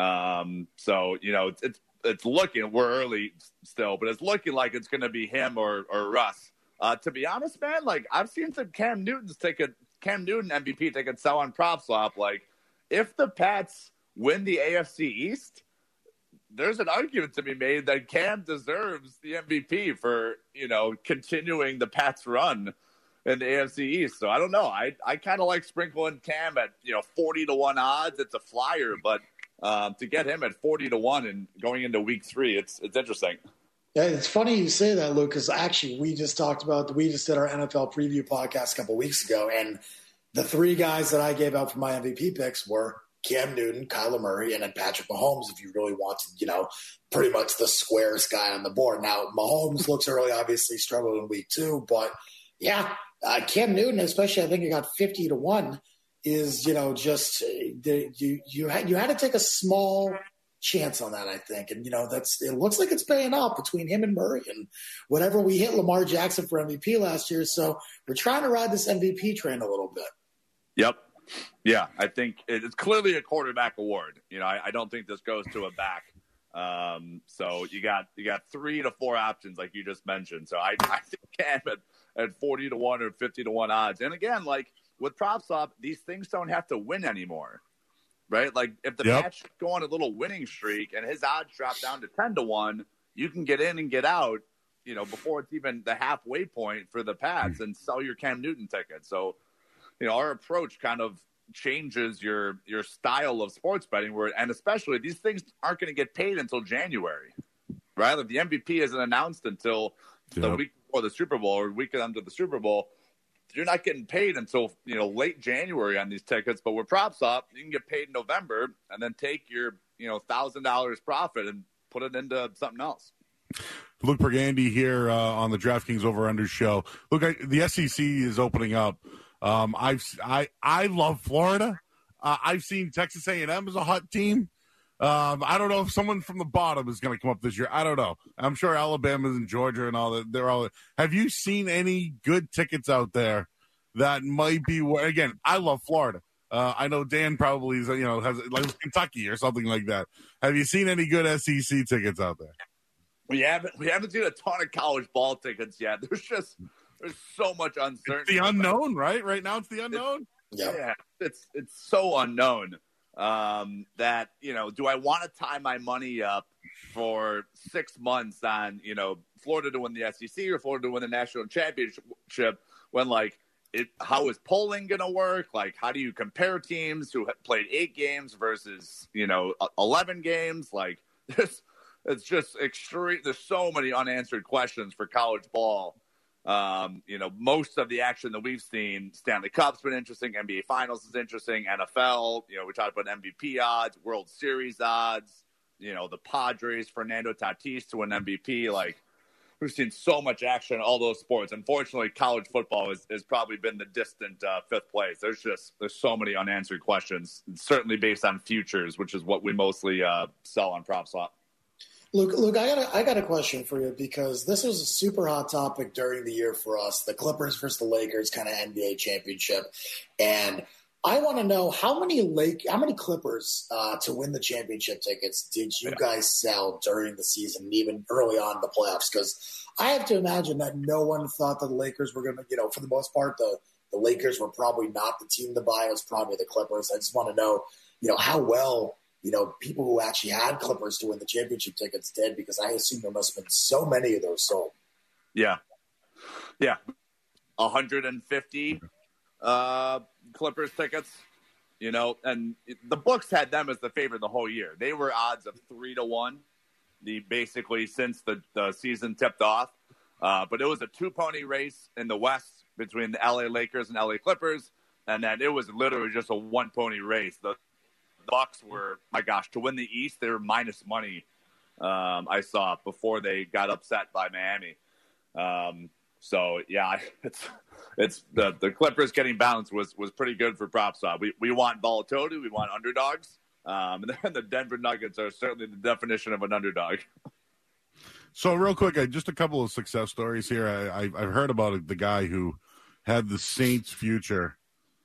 Um, so you know, it's it's it's looking we're early still, but it's looking like it's going to be him or or Russ. Uh, to be honest, man, like I've seen some Cam Newton's ticket. Cam Newton M V P tickets sell on PropSwap. Like, if the Pats win the A F C East, there's an argument to be made that Cam deserves the M V P for, you know, continuing the Pats run in the A F C East. So I don't know. I I kind of like sprinkling Cam at, you know, forty to one odds. It's a flyer, but um, to get him at forty to one and going into week three, it's it's interesting. Yeah, it's funny you say that, Luke, because actually we just talked about, we just did our N F L preview podcast a couple weeks ago, and the three guys that I gave out for my M V P picks were Cam Newton, Kyler Murray, and then Patrick Mahomes, if you really want to, you know, pretty much the squarest guy on the board. Now, Mahomes looks early, obviously struggled in week two, but yeah, uh, Cam Newton, especially I think he got fifty to one, is, you know, just the, you, you, had, you had to take a small – chance on that, I think. And, you know, that's it looks like it's paying off between him and Murray. And whatever, we hit Lamar Jackson for M V P last year. So we're trying to ride this M V P train a little bit. Yep. Yeah, I think it's clearly a quarterback award. You know, I, I don't think this goes to a back. Um, so you got you got three to four options, like you just mentioned. So I, I think Cam at, at forty to one or fifty to one odds. And again, like with PropSwap, these things don't have to win anymore. Right? Like, if the yep. match go on a little winning streak and his odds drop down to ten to one, you can get in and get out, you know, before it's even the halfway point for the Pats and sell your Cam Newton ticket. So, you know, our approach kind of changes your your style of sports betting, where and especially these things aren't going to get paid until January, right? Like the M V P isn't announced until yep. the week before the Super Bowl or week after the Super Bowl. You're not getting paid until, you know, late January on these tickets. But with PropSwap, you can get paid in November and then take your, you know, one thousand dollars profit and put it into something else. Luke Burgandy here uh, on the DraftKings Over Under show. Look, I, the S E C is opening up. Um, I've I I love Florida. Uh, I've seen Texas A and M as a hot team. Um, I don't know if someone from the bottom is going to come up this year. I don't know. I'm sure Alabama and Georgia and all that. They're all. Have you seen any good tickets out there that might be? Again, I love Florida. Uh, I know Dan probably is, you know, has like Kentucky or something like that. Have you seen any good S E C tickets out there? We haven't. We haven't seen a ton of college ball tickets yet. There's just there's so much uncertainty. It's the unknown, right? Right now, it's the unknown. It's, yeah. yeah, it's it's so unknown. Um, that, you know, do I want to tie my money up for six months on, you know, Florida to win the S E C or Florida to win the national championship when, like, it, how is polling going to work? Like, how do you compare teams who have played eight games versus, you know, eleven games? Like, this, it's just extreme. There's so many unanswered questions for college ball. Um, you know, most of the action that we've seen, Stanley Cup's been interesting, N B A Finals is interesting, N F L, you know, we talked about M V P odds, World Series odds, you know, the Padres, Fernando Tatis to win M V P. Like, we've seen so much action in all those sports. Unfortunately, college football has, has probably been the distant uh, fifth place. There's just, there's so many unanswered questions, certainly based on futures, which is what we mostly uh, sell on PropSwap. Luke, Luke, I got a, I got a question for you because this was a super hot topic during the year for us, the Clippers versus the Lakers kind of N B A championship. And I want to know how many Lake, how many Clippers uh, to win the championship tickets did you guys sell during the season, even early on in the playoffs? Because I have to imagine that no one thought that the Lakers were going to, you know, for the most part, the, the Lakers were probably not the team to buy. It was probably the Clippers. I just want to know, you know, how well – you know, people who actually had Clippers to win the championship tickets did, because I assume there must have been so many of those sold. Yeah. Yeah. one hundred fifty uh, Clippers tickets, you know, and the books had them as the favorite the whole year. They were odds of three to one, the basically since the, the season tipped off. Uh, but it was a two-pony race in the West between the L A Lakers and L A Clippers, and then it was literally just a one-pony race. The Bucks were, my gosh, to win the East, they were minus money. Um, I saw before they got upset by Miami. Um, so yeah, it's it's the the Clippers getting bounced was was pretty good for PropSwap. We we want volatility, we want underdogs, um, and then the Denver Nuggets are certainly the definition of an underdog. So real quick, I, just a couple of success stories here. I, I I've heard about the guy who had the Saints future.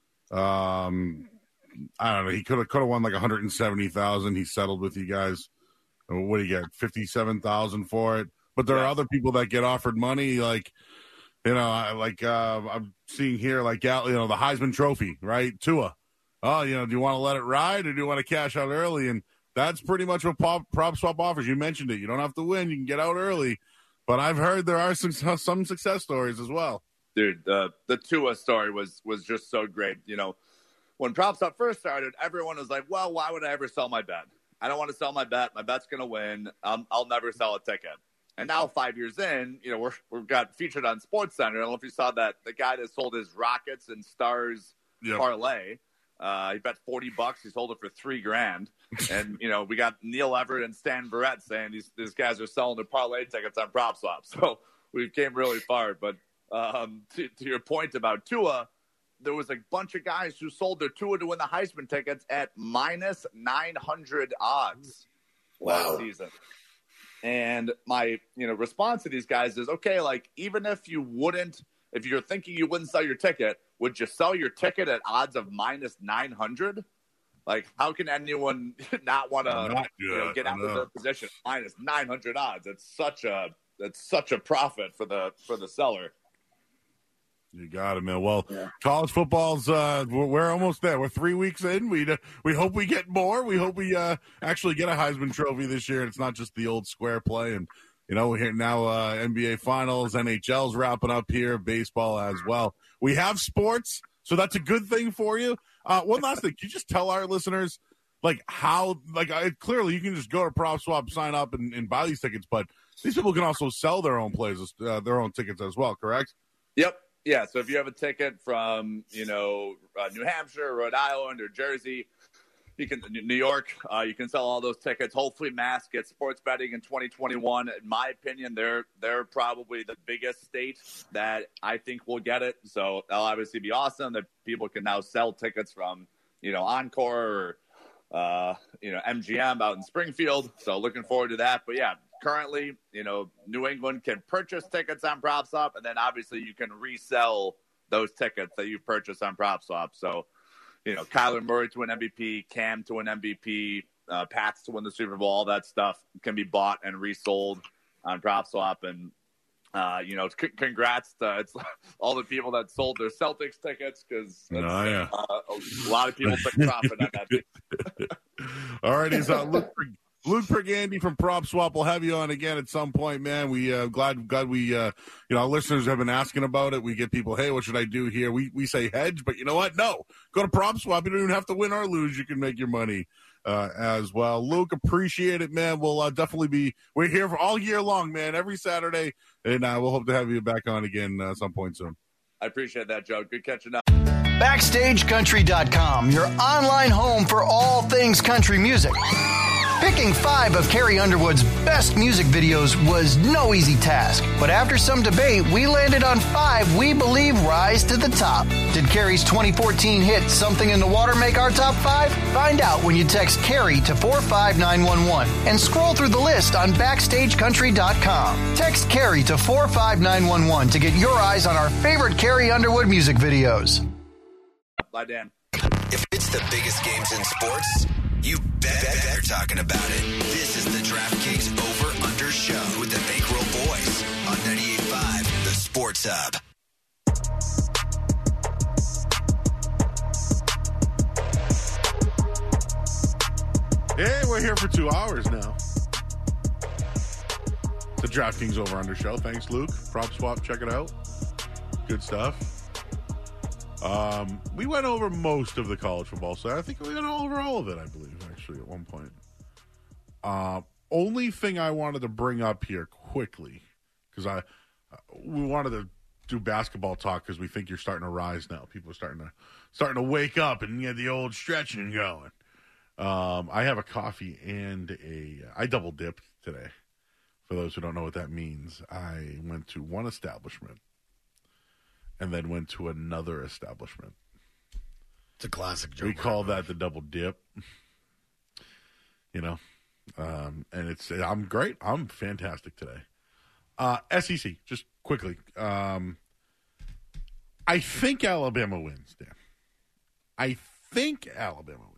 Um. I don't know. He could have could have won like one hundred seventy thousand. He settled with you guys. What do you get? Fifty-seven thousand for it. But there yeah. are other people that get offered money, like you know, like uh, I'm seeing here, like you know, the Heisman Trophy, right? Tua. Oh, you know, do you want to let it ride or do you want to cash out early? And that's pretty much what Prop, PropSwap offers. You mentioned it. You don't have to win. You can get out early. But I've heard there are some some success stories as well. Dude, uh, the Tua story was was just so great. You know. When PropSwap first started, everyone was like, well, why would I ever sell my bet? I don't want to sell my bet. My bet's going to win. Um, I'll never sell a ticket. And now five years in, you know, we're, we've got featured on SportsCenter. I don't know if you saw that. The guy that sold his Rockets and Stars yep. parlay, uh, he bet forty bucks. He sold it for three grand. And, you know, we got Neil Everett and Stan Verrett saying these, these guys are selling their parlay tickets on PropSwap. So we came really far. But um, to, to your point about Tua, there was a bunch of guys who sold their Tua to win the Heisman tickets at minus nine hundred odds wow. last season. And my, you know, response to these guys is, okay, like, even if you wouldn't, if you're thinking you wouldn't sell your ticket, would you sell your ticket at odds of minus nine hundred? Like, how can anyone not want to you know, get out of their position minus nine hundred odds? It's such a, it's such a profit for the, for the seller. You got it, man. Well, yeah. college football's, uh, we're, we're almost there. We're three weeks in. We uh, we hope we get more. We hope we uh, actually get a Heisman Trophy this year. It's not just the old square play. And, you know, we're here now uh, N B A Finals, N H L's wrapping up here, baseball as well. We have sports, so that's a good thing for you. Uh, one last thing. Can you just tell our listeners, like, how, like, uh, clearly you can just go to PropSwap, sign up, and, and buy these tickets, but these people can also sell their own plays, uh, their own tickets as well, correct? Yep. Yeah, so if you have a ticket from, you know, uh, New Hampshire, Rhode Island, or Jersey, you can New York, uh, you can sell all those tickets. Hopefully, Mass gets sports betting in twenty twenty-one. In my opinion, they're they're probably the biggest state that I think will get it. So that'll obviously be awesome that people can now sell tickets from, you know, Encore or, uh, you know, M G M out in Springfield. So looking forward to that. But yeah, currently, you know, New England can purchase tickets on PropSwap, and then obviously you can resell those tickets that you purchased on PropSwap. So, you know, Kyler Murray to an M V P, Cam to an M V P, uh, Pats to win the Super Bowl, all that stuff can be bought and resold on PropSwap. And, uh, you know, c- congrats to it's all the people that sold their Celtics tickets because oh, yeah. uh, a lot of people took profit on that. All right, he's uh, Luke, Luke Pergandy from PropSwap. We'll have you on again at some point, man. We uh, glad glad we uh, you know, our listeners have been asking about it. We get people, hey, what should I do here? We we say hedge, but you know what? No, go to PropSwap. You don't even have to win or lose. You can make your money uh, as well. Luke, appreciate it, man. We'll uh, definitely be we're here for all year long, man. Every Saturday, and uh, we'll hope to have you back on again uh, some point soon. I appreciate that, Joe. Good catching up. Backstage Country dot com, your online home for all things country music. Picking five of Carrie Underwood's best music videos was no easy task, but after some debate, we landed on five we believe rise to the top. Did Carrie's twenty fourteen hit Something in the Water make our top five? Find out when you text Carrie to four five nine one one and scroll through the list on Backstage Country dot com. Text Carrie to four five nine one one to get your eyes on our favorite Carrie Underwood music videos. Bye, Dan. If it's the biggest games in sports, you bet, bet they're talking about it. This is the DraftKings Over Under Show with the Bankroll Boys on ninety-eight point five, the Sports Hub. Hey, we're here for two hours now. The DraftKings Over Under Show. Thanks, Luke. PropSwap, check it out. Good stuff. Um, we went over most of the college football side. I think we went over all of it, I believe, actually, at one point. Uh, only thing I wanted to bring up here quickly, because I uh, we wanted to do basketball talk because we think you're starting to rise now. People are starting to starting to wake up and get the old stretching going. Um, I have a coffee and a I double dipped today. For those who don't know what that means, I went to one establishment and then went to another establishment. It's a classic joke. We call that the double dip. You know, um, and it's I'm great. I'm fantastic today. Uh, S E C, just quickly. Um, I think Alabama wins, Dan. I think Alabama wins.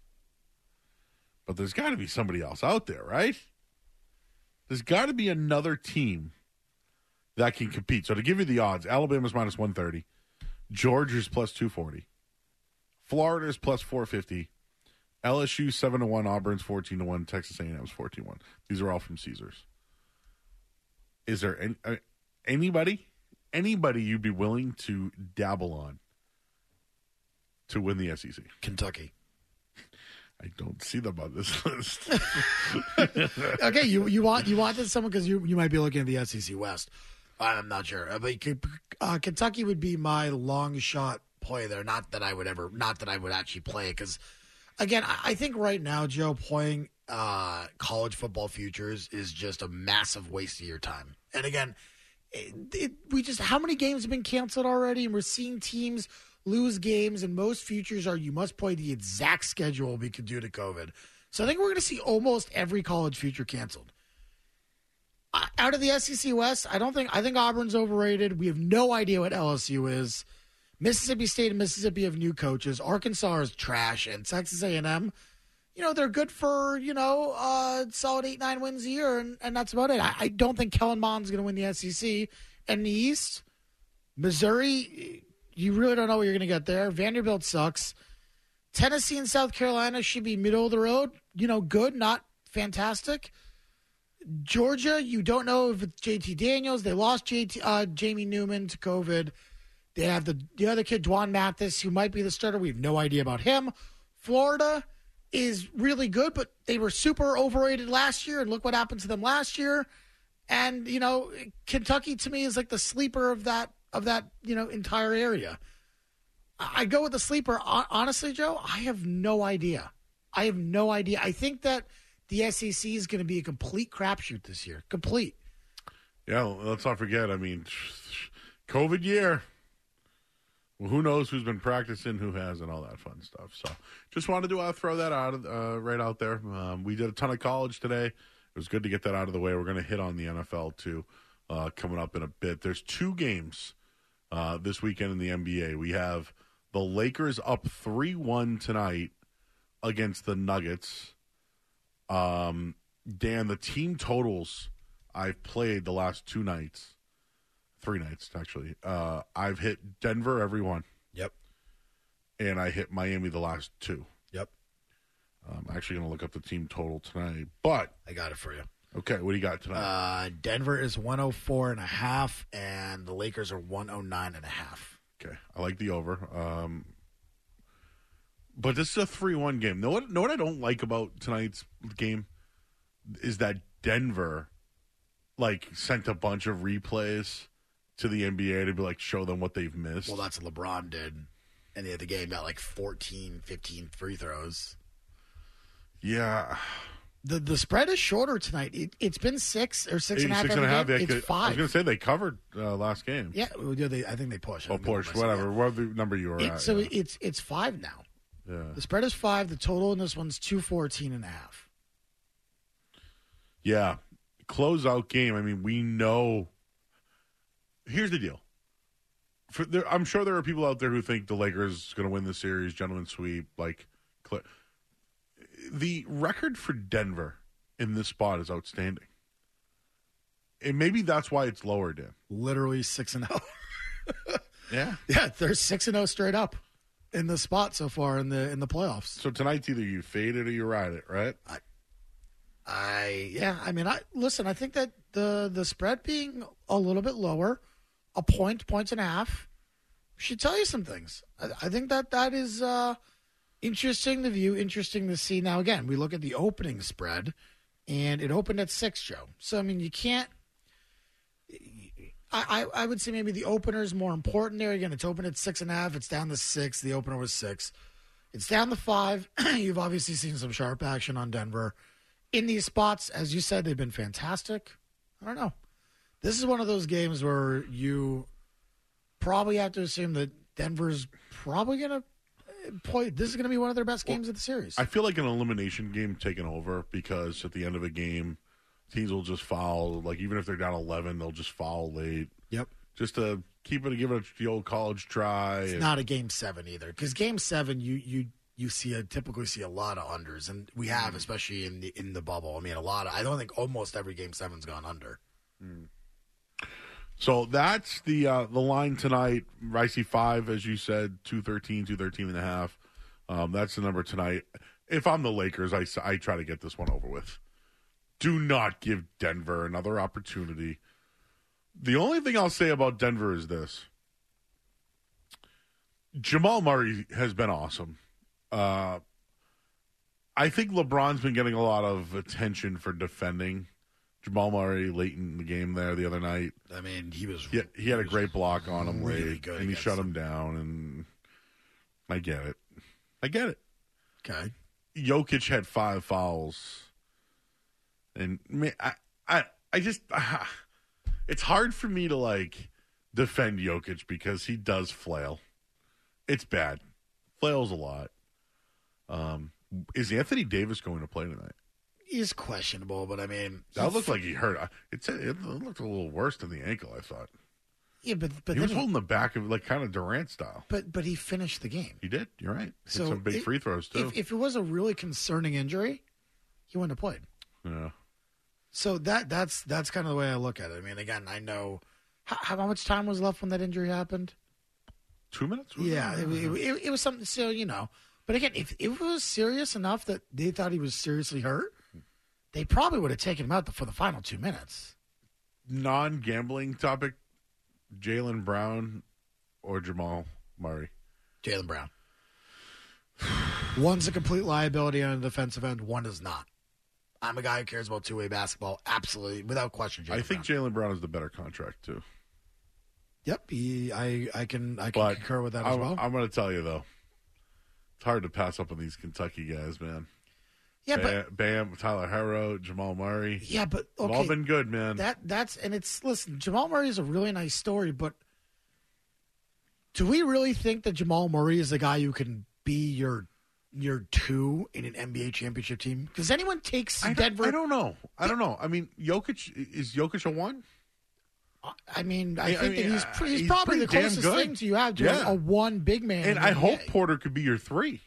But there's got to be somebody else out there, right? There's got to be another team that can compete. So to give you the odds, Alabama's minus one thirty, Georgia's plus two forty, Florida's plus four fifty, L S U seven to one, Auburn's fourteen to one, Texas A and M's fourteen to one. These are all from Caesars. Is there any, uh, anybody, anybody you'd be willing to dabble on to win the S E C? Kentucky. I don't see them on this list. Okay, you you want you wanted someone because you you might be looking at the S E C West. I'm not sure, uh, but you could, uh, Kentucky would be my long shot play there. Not that I would ever, not that I would actually play it because, again, I, I think right now, Joe, playing uh, college football futures is just a massive waste of your time. And again, it, it, we just how many games have been canceled already, and we're seeing teams lose games, and most futures are you must play the exact schedule we could do to COVID. So I think we're going to see almost every college future canceled. Out of the S E C West, I don't think I think Auburn's overrated. We have no idea what L S U is. Mississippi State and Mississippi have new coaches. Arkansas is trash, and Texas A and M, you know, they're good for you know uh, solid eight nine wins a year, and, and that's about it. I, I don't think Kellen Mond's going to win the S E C. And in the East, Missouri, you really don't know what you're going to get there. Vanderbilt sucks. Tennessee and South Carolina should be middle of the road. You know, good, not fantastic. Georgia, you don't know if it's J T Daniels. They lost J T, uh, Jamie Newman to COVID. They have the, the other kid, Dwan Mathis, who might be the starter. We have no idea about him. Florida is really good, but they were super overrated last year, and look what happened to them last year. And, you know, Kentucky to me is like the sleeper of that, of that, you know, entire area. I go with the sleeper. Honestly, Joe, I have no idea. I have no idea. I think that the S E C is going to be a complete crapshoot this year. Complete. Yeah, let's not forget. I mean, COVID year. Well, who knows who's been practicing, who hasn't, all that fun stuff. So, just wanted to uh, throw that out uh, right out there. Um, we did a ton of college today. It was good to get that out of the way. We're going to hit on the N F L too, uh, coming up in a bit. There's two games uh, this weekend in the N B A. We have the Lakers up three one tonight against the Nuggets. Um, Dan, the team totals I've played the last two nights, three nights actually. Uh, I've hit Denver every one. Yep. And I hit Miami the last two. Yep. I'm actually going to look up the team total tonight, but I got it for you. Okay, what do you got tonight? Uh, Denver is one oh four and a half, and the Lakers are one oh nine and a half. Okay, I like the over. Um, but this is a three one game. Know what, know what I don't like about tonight's game? Is that Denver, like, sent a bunch of replays to the N B A to be like, show them what they've missed. Well, that's what LeBron did. And the other game got like fourteen, fifteen free throws. Yeah. The the spread is shorter tonight. It, it's been six or six Eight, and a half. Six and a half. Game. Yeah, it's I five. was going to say they covered uh, last game. Yeah, well, yeah, they, I think they pushed. Oh, push, whatever. What the number you were it, at. So yeah. it's it's five now. Yeah. The spread is five. The total in this one's two fourteen and a half. Yeah. Closeout game. I mean, we know. Here's the deal. For there, I'm sure there are people out there who think the Lakers going to win the series, gentleman sweep. Like, the record for Denver in this spot is outstanding, and maybe that's why it's lower, Dan. Literally six and zero. Yeah, yeah, they're six and zero straight up in the spot so far in the in the playoffs. So tonight's either you fade it or you ride it, right? I, I yeah, I mean, I listen. I think that the the spread being a little bit lower, a point, point and a half, should tell you some things. I, I think that that is uh, interesting to view, interesting to see. Now, again, we look at the opening spread, and it opened at six, Joe. So, I mean, you can't. I, I, I would say maybe the opener is more important there. Again, it's open at six and a half. It's down to six. The opener was six. It's down to five. You've obviously seen some sharp action on Denver. In these spots, as you said, they've been fantastic. I don't know. This is one of those games where you probably have to assume that Denver's probably going to play. This is going to be one of their best games well, of the series. I feel like an elimination game taking over because at the end of a game, teams will just foul. Like, even if they're down eleven, they'll just foul late. Yep. Just to keep it, give it the old college try. It's and, not a game seven either, because game seven, you you you see a typically see a lot of unders, and we have, mm. especially in the in the bubble. I mean, a lot of. I don't think almost every game seven's gone under. Mm. So that's the uh, the line tonight. I see five, as you said, two thirteen, two thirteen and a half. Um, that's the number tonight. If I'm the Lakers, I, I try to get this one over with. Do not give Denver another opportunity. The only thing I'll say about Denver is this. Jamal Murray has been awesome. Uh, I think LeBron's been getting a lot of attention for defending Jamal Murray late in the game there the other night. I mean, he was he, he had a great block on him really late, good and he shut him. him down, and I get it. I get it. Okay. Jokic had five fouls. And man, I, I, I just, uh, it's hard for me to like defend Jokic because he does flail. It's bad. Flails a lot. Um, is Anthony Davis going to play tonight? He's questionable, but I mean, that looked like he hurt. It, it looked a little worse than the ankle, I thought. Yeah, but but he was he, holding the back of like kind of Durant style. But but he finished the game. He did. You're right. Hit So some big it, free throws too. If, if it was a really concerning injury, he wouldn't have played. Yeah. So that that's that's kind of the way I look at it. I mean, again, I know how, how much time was left when that injury happened. Two minutes. Yeah, it, it, it, it was something. So you know, but again, if, if it was serious enough that they thought he was seriously hurt, they probably would have taken him out for the final two minutes. Non-gambling topic: Jaylen Brown or Jamal Murray? Jaylen Brown. One's a complete liability on the defensive end. One is not. I'm a guy who cares about two-way basketball. Absolutely, without question. Jaylen I think Jaylen Brown is the better contract too. Yep, he, I I can I can But concur with that as I'm, well. I'm going to tell you though, it's hard to pass up on these Kentucky guys, man. Yeah, Bam, but Bam, Tyler Herro, Jamal Murray. yeah, but okay, They've all been good, man. That that's and it's listen. Jamal Murray is a really nice story, but do we really think that Jamal Murray is the guy who can be your your two in an N B A championship team? Because anyone takes I Denver. Don't, I don't know. I don't know. I mean, Jokic is Jokic a one? I mean, I, I think mean, that he's, uh, he's, he's probably the pretty damn closest good. thing to you have to Yeah. a, a one big man. And in I the hope N B A. Porter could be your three.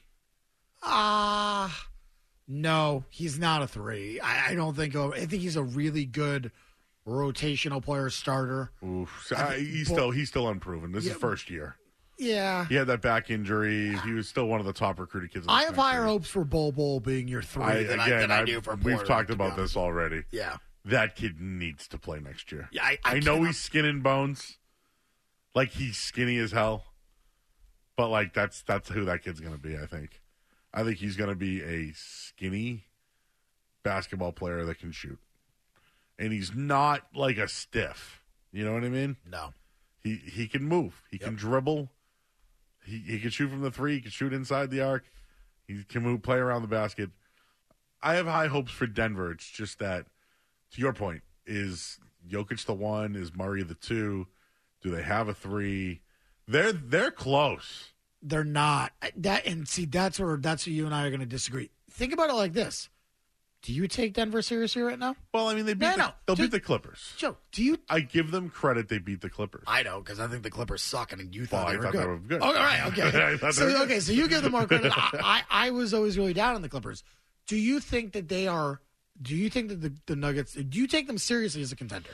Ah, no, he's not a three. I, I don't think. I think he's a really good rotational player, starter. Oof. So, I uh, think he's Bo- still he's still unproven. This Yeah. is first year. Yeah, He had that back injury. He was still one of the top recruited kids. in I the have country. higher hopes for Bol Bol being your three I, than, I, again, than I I've- do for we've Porter, talked to be about this honest. already. Yeah, That kid needs to play next year. yeah. I, I, I know cannot- he's skin and bones, like he's skinny as hell, but like that's that's who that kid's gonna be. I think, I think he's gonna be a skinny basketball player that can shoot, and he's not like a stiff. You know what I mean? no. He he can move. He can dribble. He he can shoot from the three. He can shoot inside the arc. He can move, play around the basket. I have high hopes for Denver. It's just that, to your point, is Jokic the one? Is Murray the two? Do they have a three? They're they're close. They're not that, and see that's where that's where you and I are going to disagree. Think about it like this: do you take Denver seriously right now? Well, I mean, they beat No, the, no. they'll Dude, beat the Clippers. Joe, do you? I give them credit. They beat the Clippers. I know because I think the Clippers suck, and you Well, thought I they were thought good. they were good. Oh, all right, I okay. thought they so were good. okay, so you give them more credit. I, I I was always really down on the Clippers. Do you think that they are? Do you think that the, the Nuggets? Do you take them seriously as a contender?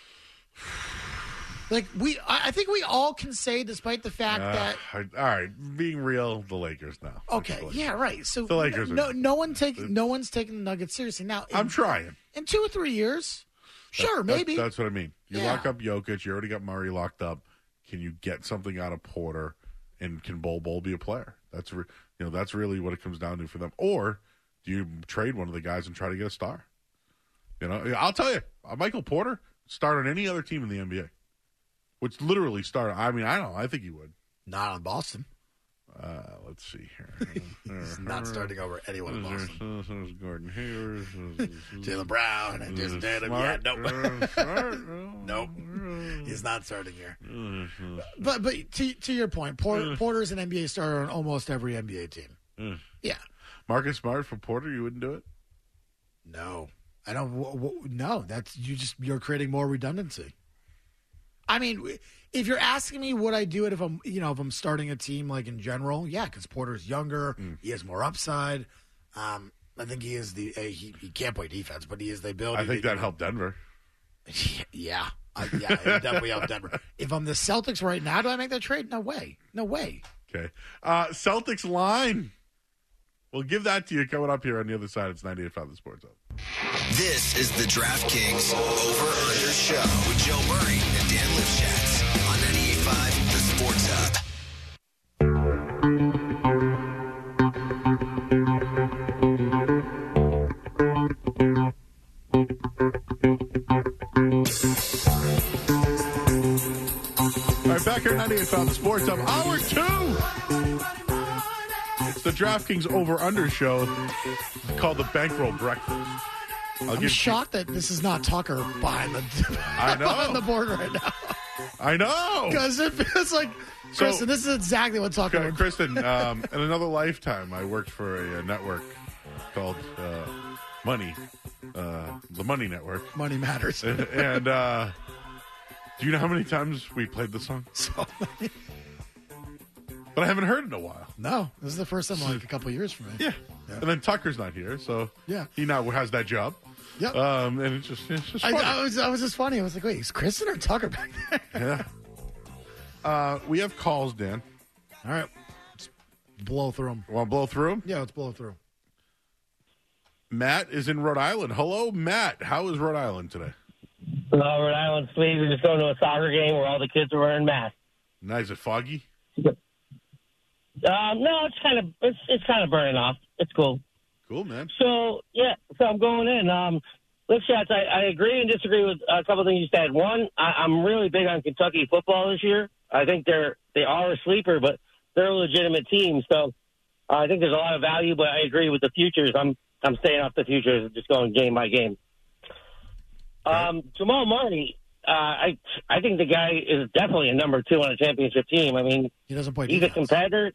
Like we, I I think we all can say, despite the fact Uh, that I- all right, being real, the Lakers now. okay, yeah, right. So The Lakers are- no, no one take no one's taking the Nuggets seriously now. In, I'm trying. in two or three years, sure, That- maybe. That's what I mean. You Yeah. lock up Jokic. You already got Murray locked up. Can you get something out of Porter? And can Bol Bol be a player? That's re- you know that's really what it comes down to for them. Or do you trade one of the guys and try to get a star? You know, I'll tell you, uh, Michael Porter start on any other team in the N B A, which literally start. I mean, I don't know. I think he would. Not on Boston. Uh, let's see here. He's not starting over anyone in Boston. There's Gordon Hayward. Jaylen Brown and Jason Tatum. Yeah, nope. Nope. He's not starting here. But but to to your point, Porter, Porter's an N B A starter on almost every N B A team. Yeah. Marcus Smart for Porter, you wouldn't do it? No, I don't. W- w- no, that's you. Just you're creating more redundancy. I mean, if you're asking me, would I do it if I'm, you know, if I'm starting a team like in general? Yeah, because Porter's younger, he has more upside. Um, I think he is the uh, he, he can't play defense, but he is the ability. I think to, that helped Denver. Yeah, I, yeah, it definitely helped Denver. If I'm the Celtics right now, do I make that trade? No way, no way. Okay. Uh, Celtics line. We'll give that to you coming up here on the other side. It's ninety-eight point five The Sports Hub. This is the DraftKings Over-Under Show with Joe Murray and Dan Lipschatz on ninety-eight point five The Sports Hub. All right, back here at ninety-eight point five The Sports Hub. Hour two. It's the DraftKings Over-Under Show called the Bankroll Breakfast. I'll I'm give shocked that this is not Tucker behind the I know. behind the board right now. I know. Because it feels like, So- Kristen, this is exactly what Tucker Okay, would Kristen, um, in another lifetime, I worked for a, a network called uh, Money, uh, the Money Network. Money matters. And uh, do you know how many times we played the song? So many. But I haven't heard it in a while. No, this is the first time in like a couple of years for me. Yeah. And then Tucker's not here, so Yeah. he now has that job. Yep. Um, and it's just, it's just I, funny. I was I was just funny. I was like, wait, is Kristen or Tucker back there? Yeah. Uh, we have calls, Dan. All right. Let's blow through them. Want to blow through them? Yeah, let's blow through. Matt is in Rhode Island. Hello, Matt. How is Rhode Island today? Well, Rhode Island, sweet. We're just going to a soccer game where all the kids are wearing masks. Nice. Is it foggy? Um, no, it's kind of it's it's kind of burning off. It's cool. Cool, man. So yeah, so I'm going in. Um, look, shots. I, I agree and disagree with a couple of things you said. One, I, I'm really big on Kentucky football this year. I think they're they are a sleeper, but they're a legitimate team. So uh, I think there's a lot of value. But I agree with the futures. I'm I'm staying off the futures and just going game by game. Um, Jamal Murray. Uh, I I think the guy is definitely a number two on a championship team. I mean, he doesn't play he's defense. a competitor.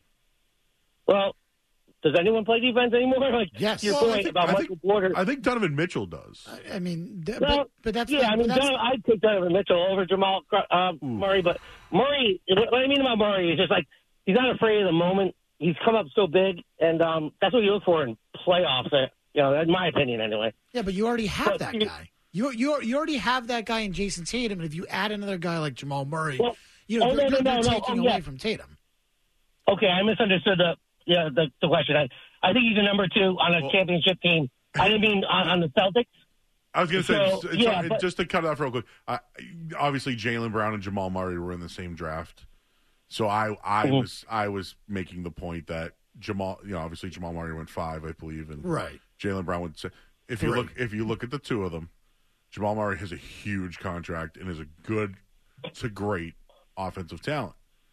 Well, does anyone play defense anymore? Like, yes. Your Well, point I think, about I Michael think, Porter. I think Donovan Mitchell does. I, I mean, th- well, but, but that's yeah. the, I mean, but that's, Don, I'd pick Donovan Mitchell over Jamal uh, Murray. But Murray, what I mean about Murray is just like he's not afraid of the moment. He's come up so big, and um, that's what you look for in playoffs. Uh, you know, in my opinion, anyway. Yeah, but you already have But that you- guy. You you you already have that guy in Jason Tatum, and if you add another guy like Jamal Murray, Well, you know oh, you're, no, no, you're, no, you're no. taking Oh, away yeah. from Tatum. Okay, I misunderstood the yeah the, the question. I, I think he's a number two on a Well- championship team. I didn't mean on, on the Celtics. I was going to say, So, just, yeah, just, but- just to cut it off real quick, I, obviously Jaylen Brown and Jamal Murray were in the same draft. So I I Mhm. was I was making the point that Jamal, you know, obviously Jamal Murray went five, I believe, and Right. Jaylen Brown went six. If you Three. look if you look at the two of them, Jamal Murray has a huge contract and is a good to great offensive talent.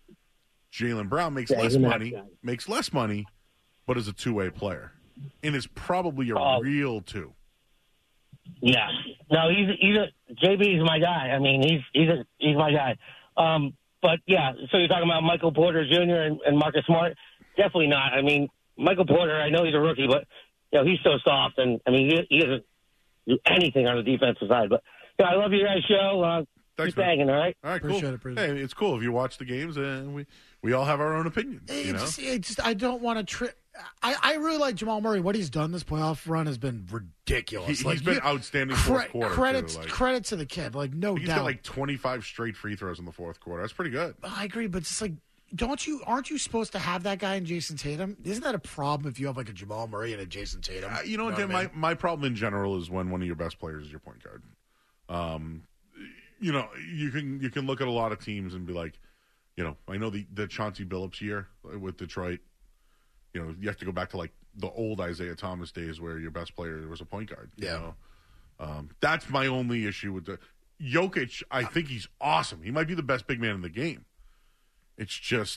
Jaylen Brown makes Yeah, less he's a nice money, guy. makes less money, but is a two way player, and is probably a Oh. real two. Yeah. No, he's he's a J B's my guy. I mean, he's he's a, he's my guy. Um, but yeah, so you're talking about Michael Porter Junior and, and Marcus Smart? Definitely not. I mean, Michael Porter, I know he's a rookie, but you know he's so soft, and I mean he, he doesn't do anything on the defensive side. But yeah, I love your guys' show. Uh, Thanks, keep man. banging, all right? All right, Appreciate cool. it, appreciate Hey, it's cool if you watch the games, and we we all have our own opinions. It You know, just, it just I don't want to trip. I, I really like Jamal Murray. What he's done this playoff run has been ridiculous. he, Like, he's been you- outstanding cre- fourth quarter. credits too. Like, credit to the kid. Like no he's doubt. got like twenty-five straight free throws in the fourth quarter. That's pretty good. I agree, but it's just like, don't you? Aren't you supposed to have that guy in Jason Tatum? Isn't that a problem if you have like a Jamal Murray and a Jason Tatum? Uh, you know what, Dan? I mean? My my problem in general is when one of your best players is your point guard. Um, you know, you can you can look at a lot of teams and be like, you know, I know the the Chauncey Billups year with Detroit. You know, you have to go back to like the old Isaiah Thomas days where your best player was a point guard. You Yeah. know? Um, that's my only issue with the Jokic. I think he's awesome. He might be the best big man in the game. It's just,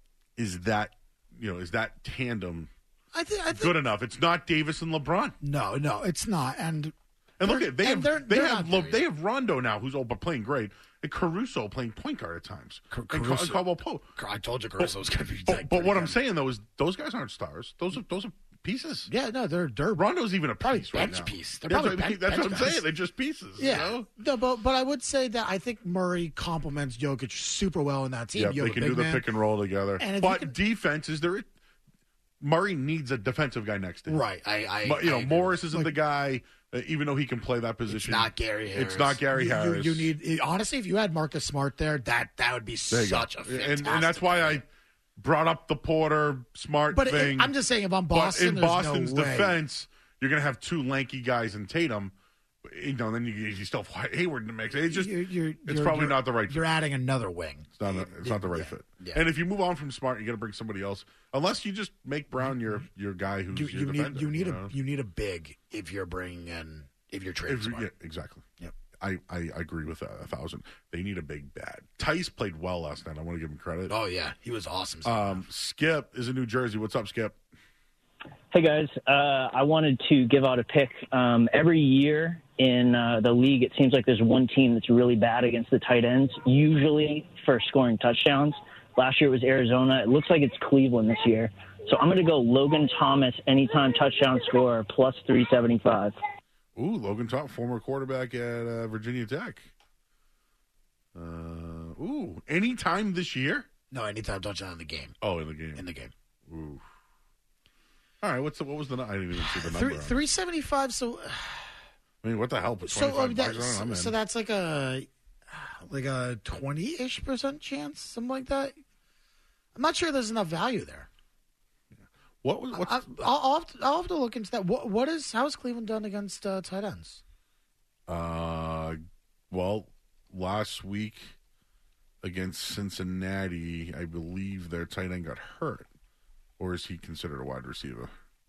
is that you know is that tandem I think I think good enough? It's not Davis and LeBron. no, no, it's not. And And look They're- at they and have they're- they they're have not Lo- there they yet. have Rondo now, who's all but playing great, and Caruso playing point guard at times. Car- and Ca- Caruso- Caldwell Pope. I told you Caruso was going to be. But, like, but what pretty I'm good. saying though is those guys aren't stars. Those are those are pieces. yeah, no, they're they're Rondo's even a Probably piece right bench now. piece. They're That's, probably what, I mean, ben- that's what I'm bench guys. saying. They're just pieces. yeah. You know? No, but but I would say that I think Murray complements Jokic super well in that team. Yeah, You they have a can big do the man. pick and roll together. And if But you can- defense is there. Murray needs a defensive guy next to him. Right. I. I But you I know, agree. Morris isn't the guy, uh, even though he can play that It's position. not Gary Harris. It's not Gary You, you, Harris. you need honestly, if you had Marcus Smart there, that that would be There you go. such a fantastic. and, and that's why I brought up the Porter Smart But it, thing. I'm just saying, if I'm Boston, but in there's Boston's no way. defense, you're going to have two lanky guys in Tatum. You know, then you, you still have Hayward in the mix. It's just, You're- you're- it's you're- probably you're- not the right. You're adding another wing. It's not, a, it's not the right Yeah, fit. yeah. And if you move on from Smart, you got to bring somebody else. Unless you just make Brown your your guy who's You, your you defender. need you need know? a you need a big. If you're bringing in, if you're trading If- Smart. yeah, exactly. Yep. I, I, I agree with that a thousand. They need a big bad. Tice played well last night. I want to give him credit. Oh yeah, he was awesome. Um, Skip is in New Jersey. What's up, Skip? Hey, guys. Uh, I wanted to give out a pick. Um, every year in uh, the league, it seems like there's one team that's really bad against the tight ends, usually for scoring touchdowns. Last year it was Arizona. It looks like it's Cleveland this year. So I'm going to go Logan Thomas, anytime touchdown scorer, plus three seventy-five. Ooh, Logan Top, former quarterback at uh, Virginia Tech. Uh, ooh, anytime this year? No, anytime touchdown in the game. Oh, in the game. In the game. Ooh. All right, what's the, what was the? nu- I didn't even see the number. Three on it. three seventy five. So I mean, what the hell? Put so uh, twenty-five that, bucks on it, I'm in. so that's like a like a twenty ish percent chance, something like that. I'm not sure there's enough value there. What was? What's, I, I'll, I'll, have to, I'll have to look into that. What what is how is Cleveland done against uh, tight ends? uh, well, last week against Cincinnati, I believe their tight end got hurt. Or is he considered a wide receiver?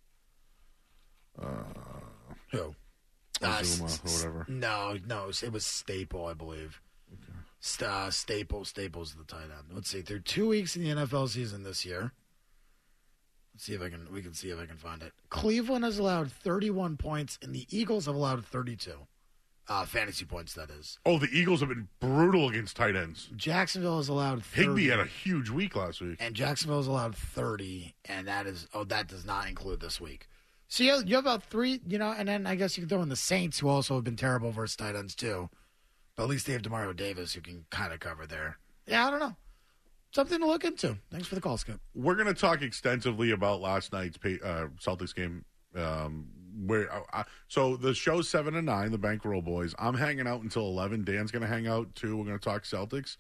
Uh, Who? Azuma Uh, or whatever. No, no, it was Staple, I believe. Okay. St- uh, Staple, Staple's the tight end. Let's see. Through two weeks in the N F L season this year. Let's see if I can. We can see if I can find it. Cleveland has allowed thirty-one points, and the Eagles have allowed thirty-two. Uh, fantasy points, that is. Oh, the Eagles have been brutal against tight ends. Jacksonville has allowed thirty. Higbee had a huge week last week. And Jacksonville has allowed thirty, and that is oh, that does not include this week. So you have, you have about three, you know, and then I guess you can throw in the Saints, who also have been terrible versus tight ends too. But at least they have Demario Davis, who can kind of cover there. Yeah, I don't know. Something to look into. Thanks for the call, Skip. We're going to talk extensively about last night's uh, Celtics game. Um, where uh, so the show's seven to nine, the Bankroll Boys. I'm hanging out until eleven. Dan's going to hang out too. We're going to talk Celtics.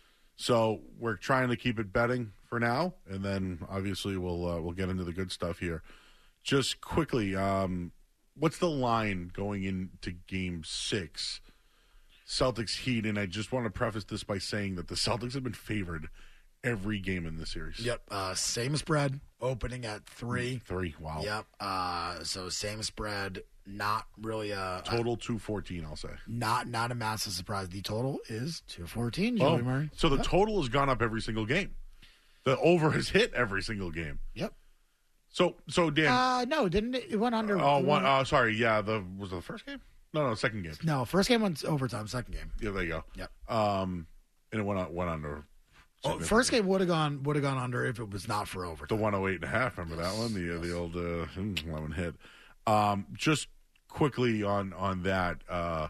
So we're trying to keep it betting for now, and then obviously we'll uh, we'll get into the good stuff here. Just quickly, um, what's the line going into Game Six? Celtics Heat, and I just want to preface this by saying that the Celtics have been favored every game in this series. Yep, uh, same spread, opening at three. Three, wow. Yep, uh, so same spread, not really a... Total two fourteen, I'll say. Not not a massive surprise. The total is two fourteen, Oh, Joey Murray. so the Yep. total has gone up every single game. The over has hit every single game. Yep. So, so Dan... Uh, no, didn't it? It went under. Oh, one, uh, sorry, yeah, the was it the first game? No, no, second game. No, first game went overtime, second game. Yeah, there you go. Yep. Um, and it went on, went under... Oh, first game would have gone would have gone under if it was not for overtime. The one oh eight and a half, remember that one? The uh, the old uh, lemon hit. Um, just quickly on on that, uh,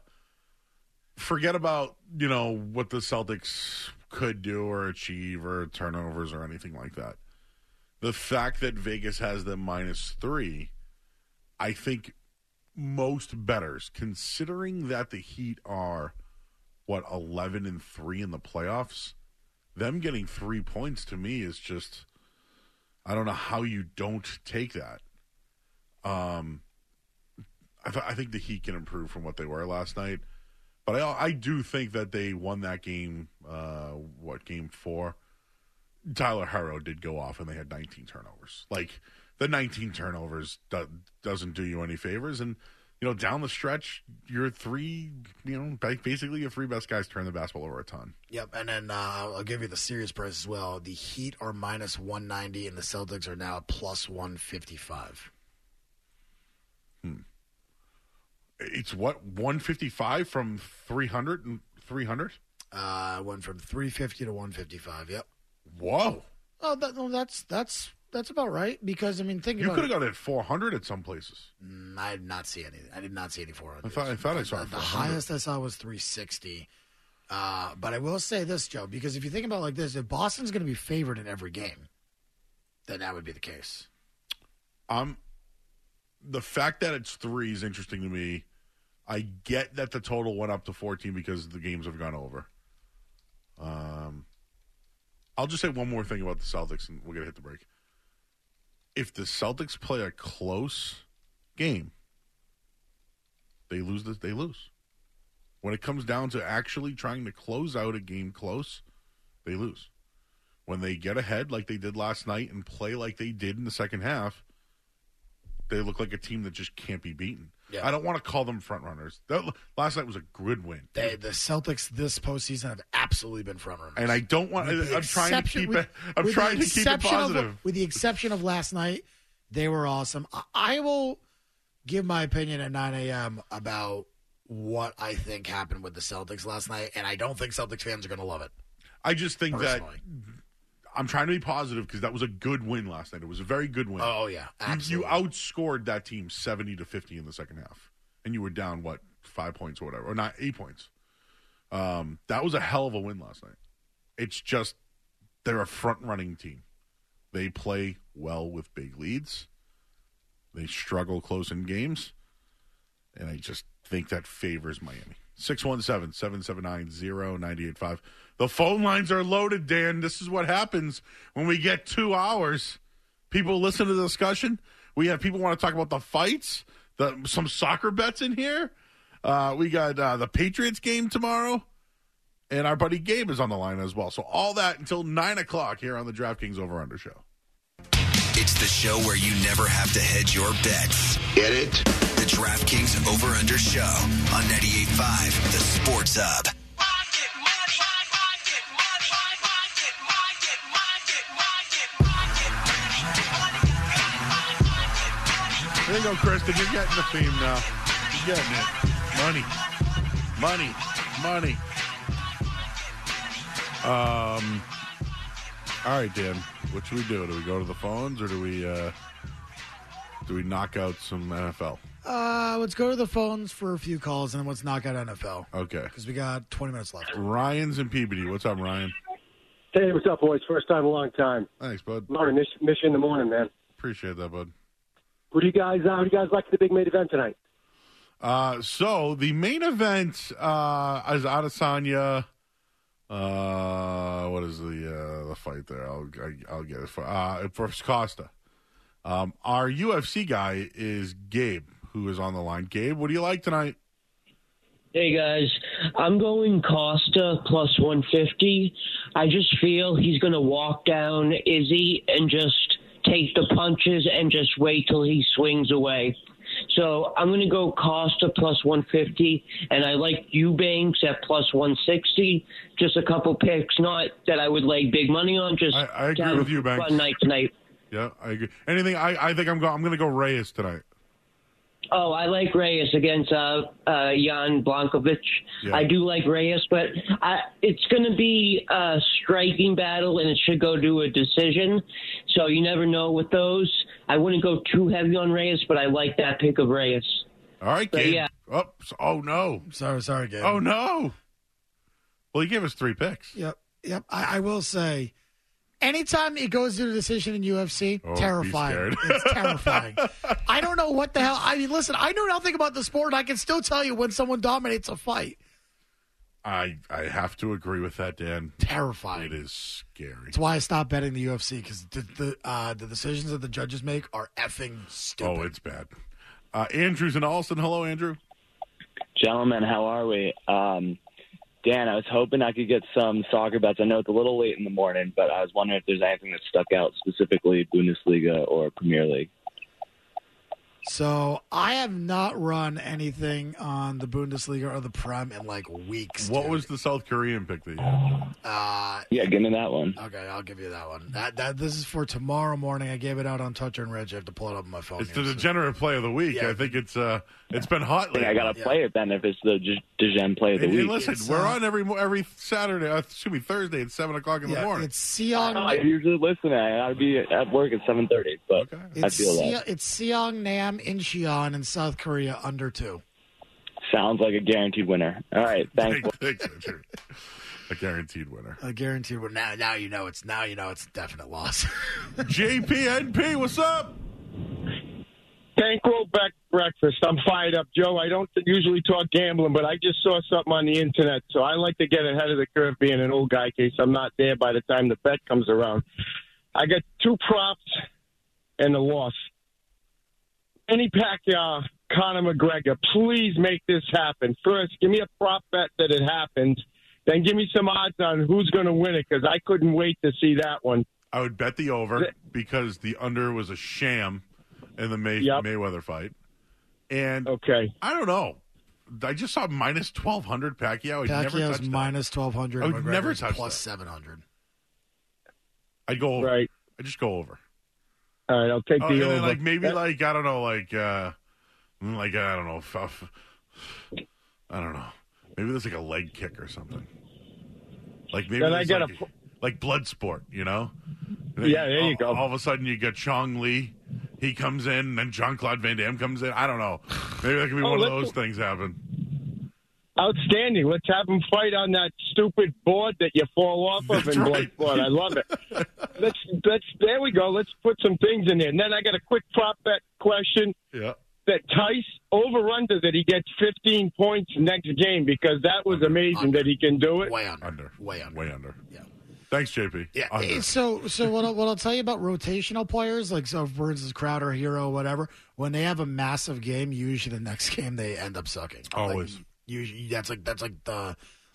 forget about, you know, what the Celtics could do or achieve or turnovers or anything like that. The fact that Vegas has them minus three, I think most bettors, considering that the Heat are, what, eleven and three in the playoffs, them getting three points to me is just, I don't know how you don't take that. Um, I, th- I think the Heat can improve from what they were last night, but I I do think that they won that game. Uh, what, game four? Tyler Herro did go off, and they had nineteen turnovers. Like, the nineteen turnovers do- doesn't do you any favors, and you know, down the stretch, your three, you know, basically your three best guys turn the basketball over a ton. Yep, and then uh, I'll give you the serious price as well. The Heat are minus one ninety, and the Celtics are now plus one fifty-five. Hmm. It's what, one fifty-five from three hundred and three hundred? Uh, went from three fifty to one fifty-five. Yep. Whoa. Oh, that, well, that's that's that's about right. Because I mean, think You about could have it. got it at four hundred at some places. Mm, I did not see any. I did not see any four hundred. I thought I thought I saw The, it the four hundred. highest I saw was three sixty. Uh, but I will say this, Joe, because if you think about it like this, if Boston's going to be favored in every game, then that would be the case. Um, the fact that it's three is interesting to me. I get that the total went up to fourteen because the games have gone over. Um, I'll just say one more thing about the Celtics, and we're gonna hit the break. If the Celtics play a close game, they lose. This, they lose. When it comes down to actually trying to close out a game close, they lose. When they get ahead like they did last night and play like they did in the second half, they look like a team that just can't be beaten. Yeah. I don't want to call them front runners. That, last night was a good win. They, the Celtics this postseason have absolutely been front runners. And I don't want. With the I'm trying to exception- keep with- it. I'm with trying the to keep it exception of- positive. With the exception of last night, they were awesome. I, I will give my opinion at nine a.m. about what I think happened with the Celtics last night, and I don't think Celtics fans are going to love it. I just think Personally. that I'm trying to be positive because that was a good win last night. It was a very good win. Oh, yeah, You, absolutely. you outscored that team seventy to fifty in the second half, and you were down what five points or whatever, or not eight points. Um, that was a hell of a win last night. It's just they're a front running team. They play well with big leads. They struggle close in games, and I just think that favors Miami. six one seven, seven seven nine, zero nine eight five. The phone lines are loaded, Dan. This is what happens when we get two hours. People listen to the discussion. We have people want to talk about the fights, the some soccer bets in here. Uh, we got uh, the Patriots game tomorrow. And our buddy Gabe is on the line as well. So all that until nine o'clock here on the DraftKings Over Under Show. It's the show where you never have to hedge your bets. Get it? The DraftKings Over Under Show on ninety-eight point five, the Sports Hub. There you go, Kristen. You're getting the theme now. You're getting it. Money. Money. Money. Um. All right, Dan. What should we do? Do we go to the phones or do we uh, do we knock out some N F L? Uh, let's go to the phones for a few calls and then let's knock out N F L. Okay. Because we got twenty minutes left. Ryan's in P B D. What's up, Ryan? Hey, what's up, boys? First time, a long time. Thanks, bud. Morning, miss, miss you in the morning, man. Appreciate that, bud. What do you guys? Uh, what do you guys like the big main event tonight? Uh, so the main event uh, is Adesanya. Uh, what is the uh, the fight there? I'll I, I'll get it for uh for Costa. Um, our U F C guy is Gabe, who is on the line. Gabe, what do you like tonight? Hey guys, I'm going Costa plus one fifty. I just feel he's going to walk down Izzy and just take the punches and just wait till he swings away. So I'm going to go Costa plus one fifty, and I like Eubanks at plus one sixty. Just a couple picks, not that I would lay big money on. Just I, I agree have with a Eubanks. fun night tonight. Yeah, I agree. Anything? I, I think I'm going. I'm going to go Reyes tonight. Oh, I like Reyes against uh, uh, Jan Blachowicz. Yeah. I do like Reyes, but I, it's going to be a striking battle, and it should go to a decision. So you never know with those. I wouldn't go too heavy on Reyes, but I like that pick of Reyes. All right, But Gabe. yeah. Oh, oh no. Sorry, sorry, Gabe. Oh no. Well, he gave us three picks. Yep, yep. I, I will say, anytime it goes to a decision in U F C, Oh, be terrifying. scared. It's terrifying. I don't know what the hell. I mean, listen, I know nothing about the sport. I can still tell you when someone dominates a fight. I I have to agree with that, Dan. Terrifying. It is scary. That's why I stopped betting the U F C, because the the, uh, the decisions that the judges make are effing stupid. Oh, it's bad. Uh, Andrew's in Alston. Hello, Andrew. Gentlemen, how are we? Um, Dan, I was hoping I could get some soccer bets. I know it's a little late in the morning, but I was wondering if there's anything that stuck out, specifically Bundesliga or Premier League. So I have not run anything on the Bundesliga or the Prem in like weeks. What dude. was the South Korean pick that you had? Uh, yeah, give me that one. Okay, I'll give you that one. That, that This is for tomorrow morning. I gave it out on Toucher and Rich. I have to pull it up on my phone. It's here, the so- degenerate play of the week. Yeah. I think it's uh, it's been hot I think lately. I got to play it then if it's the De- Dejen play of the Hey, hey, week. listen, It's, we're uh, on every mo- every Saturday. Uh, excuse me, Thursday at seven o'clock in yeah, the morning. it's Seong. I usually listen. I I'd be at work at seven thirty, but I It's, feel Se- that. it's Seong Nam Incheon in South Korea under two. Sounds like a guaranteed winner. All right, thanks. Thanks, Richard. A guaranteed winner. A guaranteed winner. Now, now you know it's now you know it's a definite loss. J P N P, what's up? Bankroll back breakfast. I'm fired up, Joe. I don't usually talk gambling, but I just saw something on the internet, so I like to get ahead of the curve being an old guy in case I'm not there by the time the bet comes around. I got two props and a loss. Manny Pacquiao, Conor McGregor, please make this happen. First, give me a prop bet that it happens. Then give me some odds on who's going to win it, because I couldn't wait to see that one. I would bet the over because the under was a sham in the May- Yep. Mayweather fight. And okay, I don't know. I just saw minus twelve hundred Pacquiao. I'd never Pacquiao's touched that. minus twelve hundred. I would never touch plus that. seven hundred. I'd go over. Right. I'd just go over. All right, I'll take Oh, the and over. then, like maybe That- like I don't know, like uh like I don't know, f- f- I don't know. Maybe there's like a leg kick or something. Like maybe Then I there's got like, like blood sport, you know? And Yeah, there you all, go. All of a sudden you get Chong Li, he comes in, and then Jean-Claude Van Damme comes in. I don't know. Maybe that could be Oh, one of let's- those things happen. Outstanding. Let's have them fight on that stupid board that you fall off of That's in right. blood sport. I love it. let's let's there we go. Let's put some things in there. And then I got a quick prop bet question. Yeah. That Tice over under that he gets fifteen points next game, because that was amazing under. that he can do it. Way under. Under. Way under. Way under. Yeah. Thanks, J P. Yeah. Under. eh, So, so what? I'll, what I'll tell you about rotational players, like so, for instance, Crowder, Hero, whatever. When they have a massive game, usually the next game they end up sucking. Always. Like, usually, that's like that's like the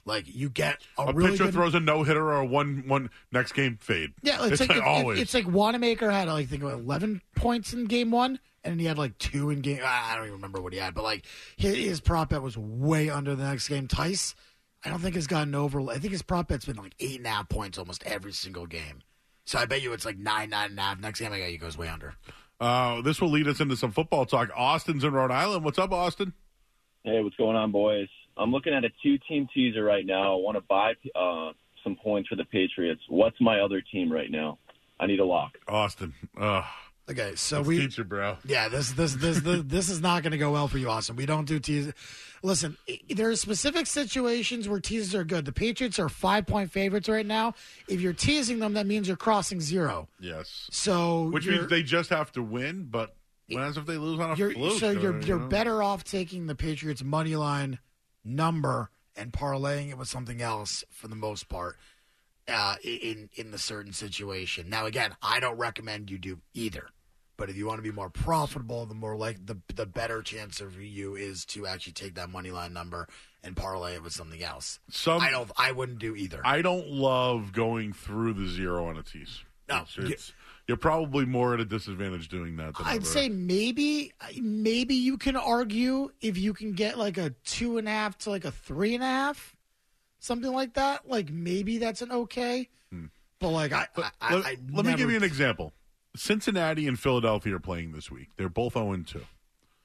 Like, you get a, A really pitcher good... throws a no-hitter or a one, one next game fade. Yeah, it's, it's like, like it- it- always. it's like Wanamaker had, like, I think, eleven points in game one, and then he had, like, two in game... I don't even remember what he had, but, like, his, his prop bet was way under the next game. Tice, I don't think has gotten over... I think his prop bet's been, like, eight and a half points almost every single game. So I bet you it's, like, nine, nine and a half. Next game, I got you goes way under. Uh, this will lead us into some football talk. Austin's in Rhode Island. What's up, Austin? Hey, what's going on, boys? I'm looking at a two-team teaser right now. I want to buy uh, some points for the Patriots. What's my other team right now? I need a lock. Austin. Ugh. Okay, so Let's we... teach you, bro. Yeah, this this this this, this is not going to go well for you, Austin. We don't do teasers. Listen, i- there are specific situations where teasers are good. The Patriots are five-point favorites right now. If you're teasing them, that means you're crossing zero. Yes. So Which you're- means they just have to win, but what happens if they lose on a You're, fluke? so or, you're you you're know? better off taking the Patriots money line number and parlaying it with something else for the most part uh, in in the certain situation. Now, again, I don't recommend you do either. But if you want to be more profitable, the more like the the better chance of you is to actually take that money line number and parlay it with something else. Some, I don't. I wouldn't do either. I don't love going through the zero on a tease. No, It's- it's- you're probably more at a disadvantage doing that than I'd ever. say maybe maybe you can argue if you can get like a two and a half to like a three and a half, something like that. Like maybe that's an okay. Hmm. But like I, I, I, let, I let me never- give you an example. Cincinnati and Philadelphia are playing this week. They're both oh and two.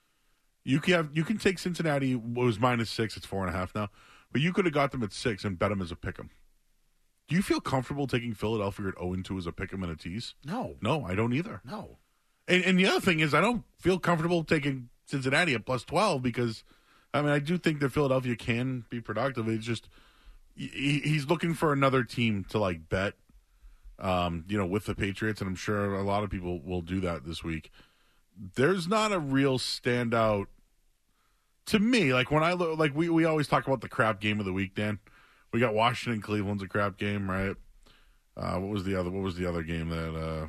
You can have, you can take Cincinnati. It was minus six. It's four and a half now. But you could have got them at six and bet them as a pick 'em. Do you feel comfortable taking Philadelphia at oh and two as a pick 'em and a tease? No. No, I don't either. No. And, and the other thing is, I don't feel comfortable taking Cincinnati at plus twelve because, I mean, I do think that Philadelphia can be productive. It's just he, he's looking for another team to like bet, um, you know, with the Patriots, and I'm sure a lot of people will do that this week. There's not a real standout to me. Like when I look, like we we always talk about the crap game of the week, Dan. We got Washington, Cleveland's a crap game, right? Uh, what was the other? What was the other game that? Uh,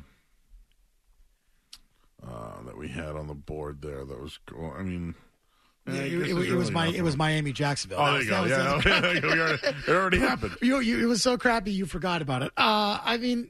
Uh, that we had on the board there. That was cool. I mean, Yeah, I it, guess it, there's it was really my nothing. it was Miami Jacksonville. Oh, That there was- you go. that was- Yeah, that was- we already- it already happened. You, you, it was so crappy you forgot about it. Uh, I mean,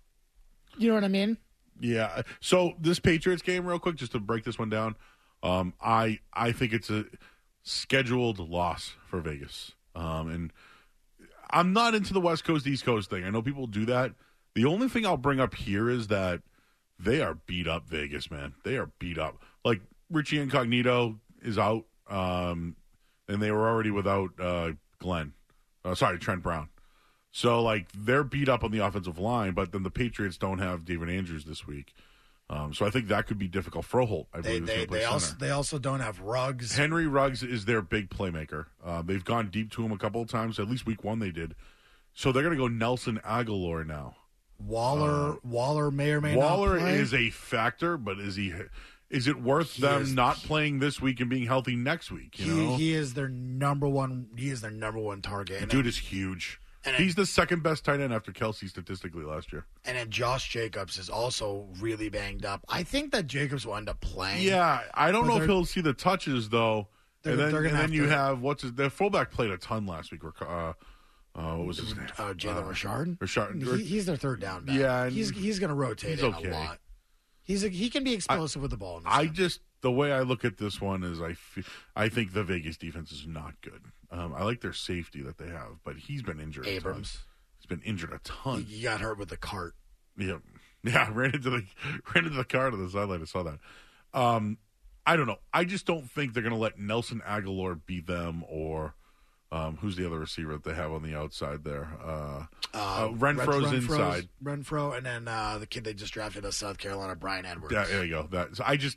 you know what I mean? Yeah. So this Patriots game, real quick, just to break this one down. Um, I I think it's a scheduled loss for Vegas, um, and I'm not into the West Coast East Coast thing. I know people do that. The only thing I'll bring up here is that they are beat up, Vegas, man. They are beat up. Like Richie Incognito is out, um, and they were already without uh, Glenn. Uh, sorry, Trent Brown. So, like, they're beat up on the offensive line, but then the Patriots don't have David Andrews this week. Um, so I think that could be difficult. Froholt, I They believe, is they, going to play they center. also they also don't have Ruggs. Henry Ruggs is their big playmaker. Uh, they've gone deep to him a couple of times. At least week one they did. So they're going to go Nelson Aguilar now. Waller Waller may or may Waller not play. is a factor, but is he? Is it worth He them is- not playing this week and being healthy next week? You he, know, he is their number one. He is their number one target. the And dude then, is huge. and He's the second best tight end after Kelsey statistically last year. and then Josh Jacobs is also really banged up. I think that Jacobs will end up playing. Yeah, I don't But know if they're- he'll see the touches though. They're- And then, they're gonna and then have you to- have what's his? The fullback played a ton last week. Uh, uh, what was his name? Uh, Jalen Richard. Richard. He, he's their third down back. Yeah, and he's he's going to rotate he's in okay. a lot. He's a, he can be explosive with the ball. In this I game. just the way I look at this one is I fe- I think the Vegas defense is not good. Um, I like their safety that they have, but he's been injured. Abrams. A ton. He's been injured a ton. He got hurt with the cart. Yeah, yeah, ran into the ran into the car to the sideline. I saw that. Um, I don't know. I just don't think they're going to let Nelson Aguilar beat them, or um, who's the other receiver that they have on the outside there? Uh, uh, Renfro's Renfro's- inside. Renfro, and then uh, the kid they just drafted out of South Carolina, Brian Edwards. Yeah, there you go. That so I just,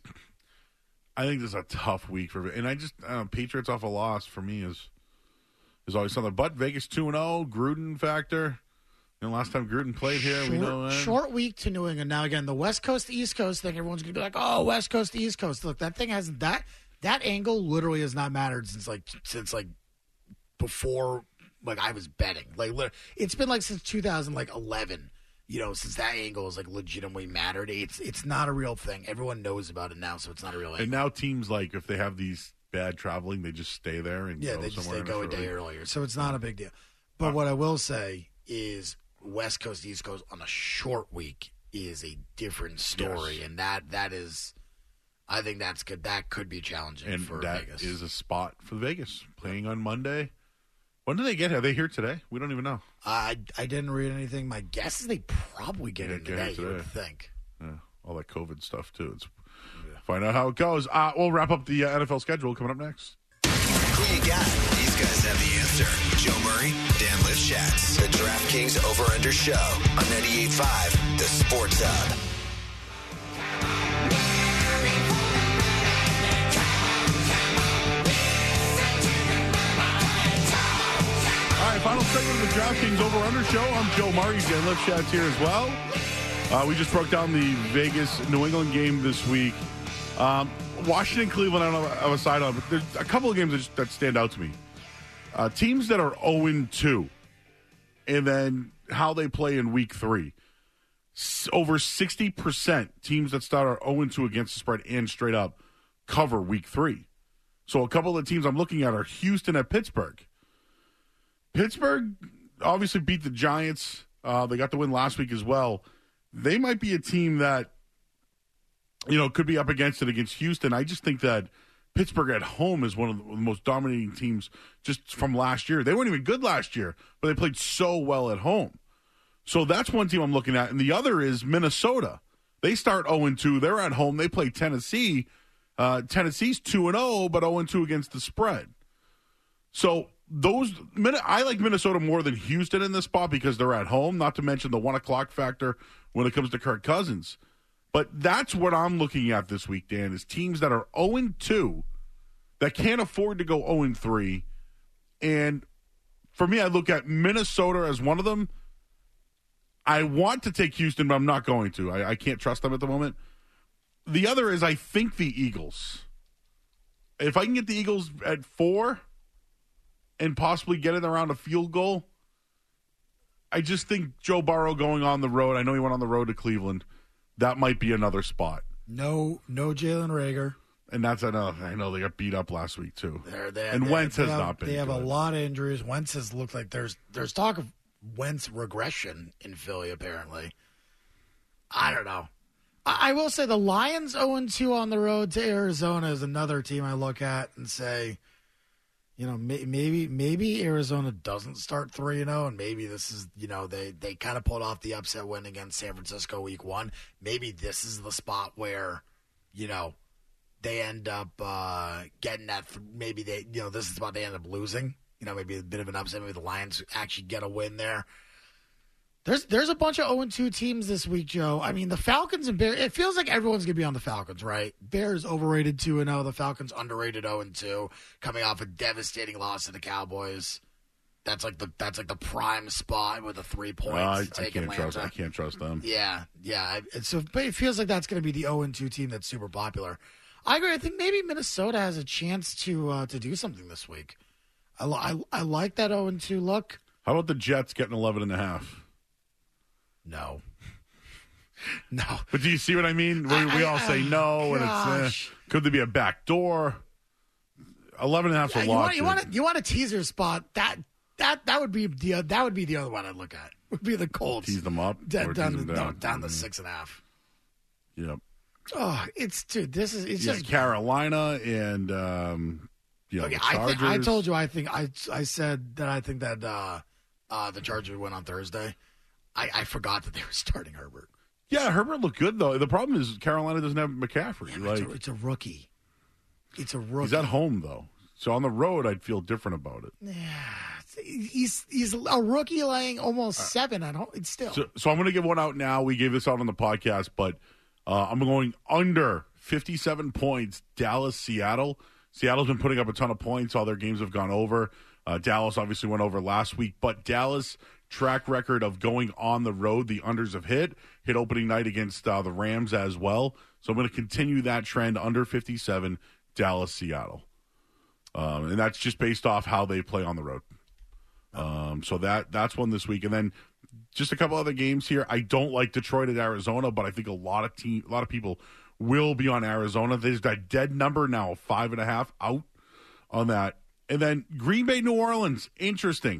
I think this is a tough week for, and I just uh, Patriots off a loss for me is is always something. But Vegas two and zero, Gruden factor. And last time Gruden played here, Short, we know that. short week to New England. Now again, the West Coast to East Coast thing. Everyone's gonna be like, "Oh, West Coast to East Coast." Look, that thing hasn't that that angle literally has not mattered since like since like before like I was betting. Like lit- it's been like since two thousand eleven. You know, since that angle is like legitimately mattered. It's it's not a real thing. Everyone knows about it now, so it's not a real angle. And now teams like if they have these bad traveling, they just stay there and Yeah, go they just somewhere they go a early. day earlier, so it's not a big deal. But what I will say is West Coast, East Coast on a short week is a different story, Yes. and that that is, I think that's good. That could be challenging And for that Vegas. is a spot for Vegas playing on Monday. When do they get here? Are they here today? We don't even know. I I didn't read anything. My guess is they probably get They in get here today. You would today. think. Yeah, all that COVID stuff too. It's find out how it goes. Uh, we'll wrap up the uh, N F L schedule coming up next. Who you got? These guys have the answer. Joe Murray, Dan Lifshatz. The DraftKings Over-Under Show on ninety-eight point five, The Sports Hub. All right, final segment of the DraftKings Over-Under Show. I'm Joe Murray. Dan Lifshatz here as well. Uh, we just broke down the Vegas-New England game this week. Um, Washington, Cleveland, I don't know I was side on, but there's a couple of games that, just, that stand out to me. Uh, teams that are oh and two, and then how they play in week three. S- over sixty percent teams that start are oh and two against the spread and straight up cover week three. So a couple of teams I'm looking at are Houston at Pittsburgh. Pittsburgh obviously beat the Giants. Uh, they got the win last week as well. They might be a team that, you know, could be up against it against Houston. I just think that Pittsburgh at home is one of the most dominating teams just from last year. They weren't even good last year, but they played so well at home. So that's one team I'm looking at. And the other is Minnesota. They start oh and two. They're at home. They play Tennessee. Uh, Tennessee's two and oh, but oh and two against the spread. So those I like Minnesota more than Houston in this spot because they're at home, not to mention the one o'clock factor when it comes to Kirk Cousins. But that's what I'm looking at this week, Dan, is teams that are oh and two that can't afford to go oh and three. And for me, I look at Minnesota as one of them. I want to take Houston, but I'm not going to. I, I can't trust them at the moment. The other is I think the Eagles. If I can get the Eagles at four and possibly get it around a field goal, I just think Joe Burrow going on the road, I know he went on the road to Cleveland, that might be another spot. No, no Jalen Reagor. And that's another thing. I know they got beat up last week, too. They're, they're, and they're, Wentz has have, not been They have good. a lot of injuries. Wentz has looked like there's there's talk of Wentz regression in Philly, apparently. I don't know. I, I will say the Lions oh and two on the road to Arizona is another team I look at and say, You know, may, maybe maybe Arizona doesn't start three and zero, and maybe this is, you know, they they kind of pulled off the upset win against San Francisco week one. Maybe this is the spot where, you know, they end up uh, getting that. Th- maybe they, you know, this is the spot they end up losing. You know, maybe a bit of an upset. Maybe the Lions actually get a win there. There's there's a bunch of oh and two teams this week, Joe. I mean, the Falcons and Bears, it feels like everyone's going to be on the Falcons, right? Bears overrated two and oh. The Falcons underrated oh and two, coming off a devastating loss to the Cowboys. That's like the that's like the prime spot with the three points. Uh, I, to I take can't Atlanta. trust. I can't trust them. Yeah, yeah. It, so, but it feels like that's going to be the oh and two team that's super popular. I agree. I think maybe Minnesota has a chance to uh, to do something this week. I, li- I, I like that oh and two look. How about the Jets getting eleven and a half? No. No. But do you see what I mean? We, we all say no, and it's uh, could there be a back door? Eleven and a half's Yeah, a you lot. want you want a, you want a teaser spot that that that would be the that would be the other one I'd look at. Would be the Colts. Tease them up. Da- or down, tease the, them no, down. Down to six and a half. Yep. Oh, it's dude. This is it's yeah, just Carolina and um, you know, Okay, the I Chargers. think I told you I think I I said that I think that uh, uh, the Chargers win on Thursday. I, I forgot that they were starting Herbert. Yeah, Herbert looked good though. The problem is Carolina doesn't have McCaffrey. Yeah, like it's, a, it's a rookie. It's a rookie. he's at home though, so on the road I'd feel different about it. yeah. He's he's a rookie laying almost seven at home. It's still So, so I'm going to give one out now. We gave this out on the podcast, but uh, I'm going under fifty-seven points. Dallas, Seattle. Seattle's been putting up a ton of points. All their games have gone over. Uh, Dallas obviously went over last week, but Dallas track record of going on the road, the unders have hit. Hit opening night against uh, the Rams as well. So I'm going to continue that trend under fifty-seven, Dallas, Seattle. Um, and that's just based off how they play on the road. Um, so that that's one this week. And then just a couple other games here. I don't like Detroit at Arizona, but I think a lot of team, a lot of people will be on Arizona. There's that dead number now, five and a half out. on that. And then Green Bay, New Orleans, interesting.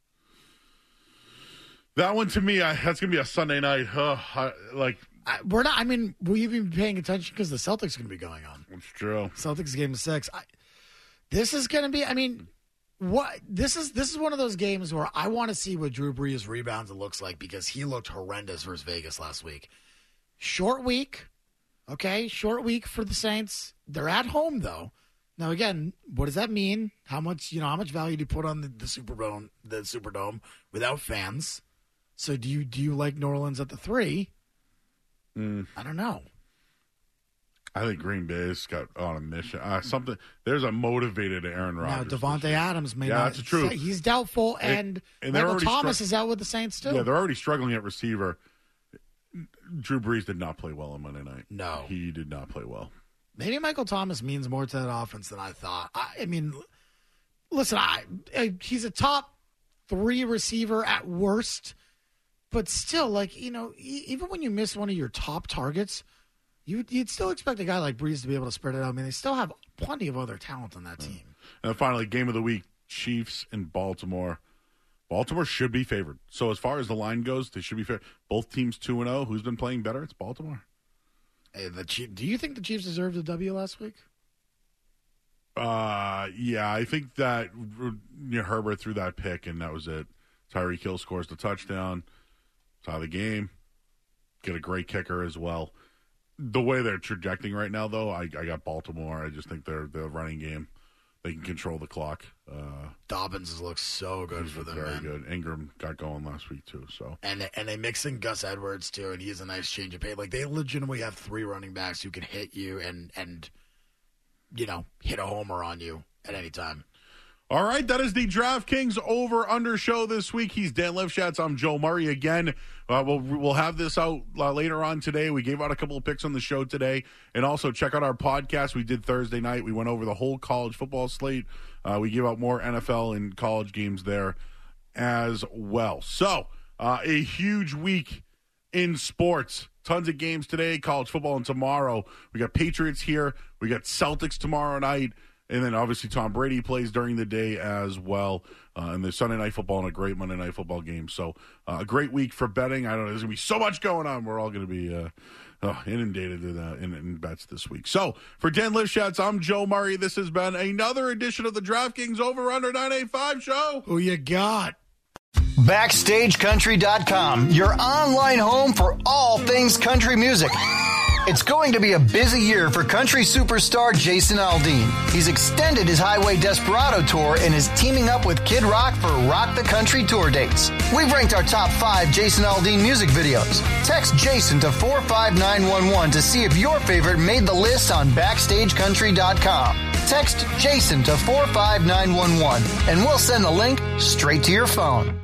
That one to me, I, that's going to be a Sunday night. Uh, I, like I, we're not. I mean, we've been paying attention because the Celtics are going to be going on. It's true. Celtics game six. I, this is going to be. I mean, what this is. This is one of those games where I want to see what Drew Brees rebounds it looks like because he looked horrendous versus Vegas last week. Short week, okay. Short week for the Saints. They're at home though. Now again, what does that mean? How much you know? How much value do you put on the, the Superdome? The Superdome without fans. So do you do you like New Orleans at the three? Mm. I don't know. I think Green Bay's got on a mission. Uh, something there's a motivated Aaron Rodgers. Now Devontae Adams may yeah, not. that's the truth. He's doubtful, and, and Michael Thomas stru- is out with the Saints too. Yeah, they're already struggling at receiver. Drew Brees did not play well on Monday night. No, he did not play well. Maybe Michael Thomas means more to that offense than I thought. I, I mean, listen, I, I he's a top three receiver at worst. But still, like, you know, even when you miss one of your top targets, you, you'd still expect a guy like Brees to be able to spread it out. I mean, they still have plenty of other talent on that team. And then finally, game of the week, Chiefs and Baltimore. Baltimore should be favored. So as far as the line goes, they should be favored. Both teams two and oh. Who's been playing better? It's Baltimore. Hey, the Chief, do you think the Chiefs deserved a W last week? Uh, yeah, I think that you know, Herbert threw that pick, and that was it. Tyreek Hill scores the touchdown. Tie the game, get a great kicker as well. The way they're trajecting right now, though, I, I got Baltimore. I just think they're the running game. They can control the clock. Uh, Dobbins has looked so good for them. Very man. good. Ingram got going last week too. So and and they mix in Gus Edwards too, and he's a nice change of pace. Like they legitimately have three running backs who can hit you and and you know hit a homer on you at any time. All right, that is the DraftKings over-under show this week. He's Dan Lifshatz. I'm Joe Murray again. Uh, we'll we'll have this out uh, later on today. We gave out a couple of picks on the show today. And also check out our podcast we did Thursday night. We went over the whole college football slate. Uh, we gave out more N F L and college games there as well. So, uh, a huge week in sports. Tons of games today, college football, and tomorrow. We got Patriots here. We got Celtics tomorrow night. And then, obviously, Tom Brady plays during the day as well. Uh, and there's Sunday Night Football and a great Monday Night Football game. So, uh, a great week for betting. I don't know. There's going to be so much going on. We're all going to be uh, uh, inundated in, uh, in, in bets this week. So, for Dan Lifshatz, I'm Joe Murray. This has been another edition of the DraftKings Over Under nine eighty-five show. Who you got? Backstage Country dot com, your online home for all things country music. It's going to be a busy year for country superstar Jason Aldean. He's extended his Highway Desperado tour and is teaming up with Kid Rock for Rock the Country tour dates. We've ranked our top five Jason Aldean music videos. Text Jason to four five nine one one to see if your favorite made the list on Backstage Country dot com. Text Jason to four five nine one one and we'll send the link straight to your phone.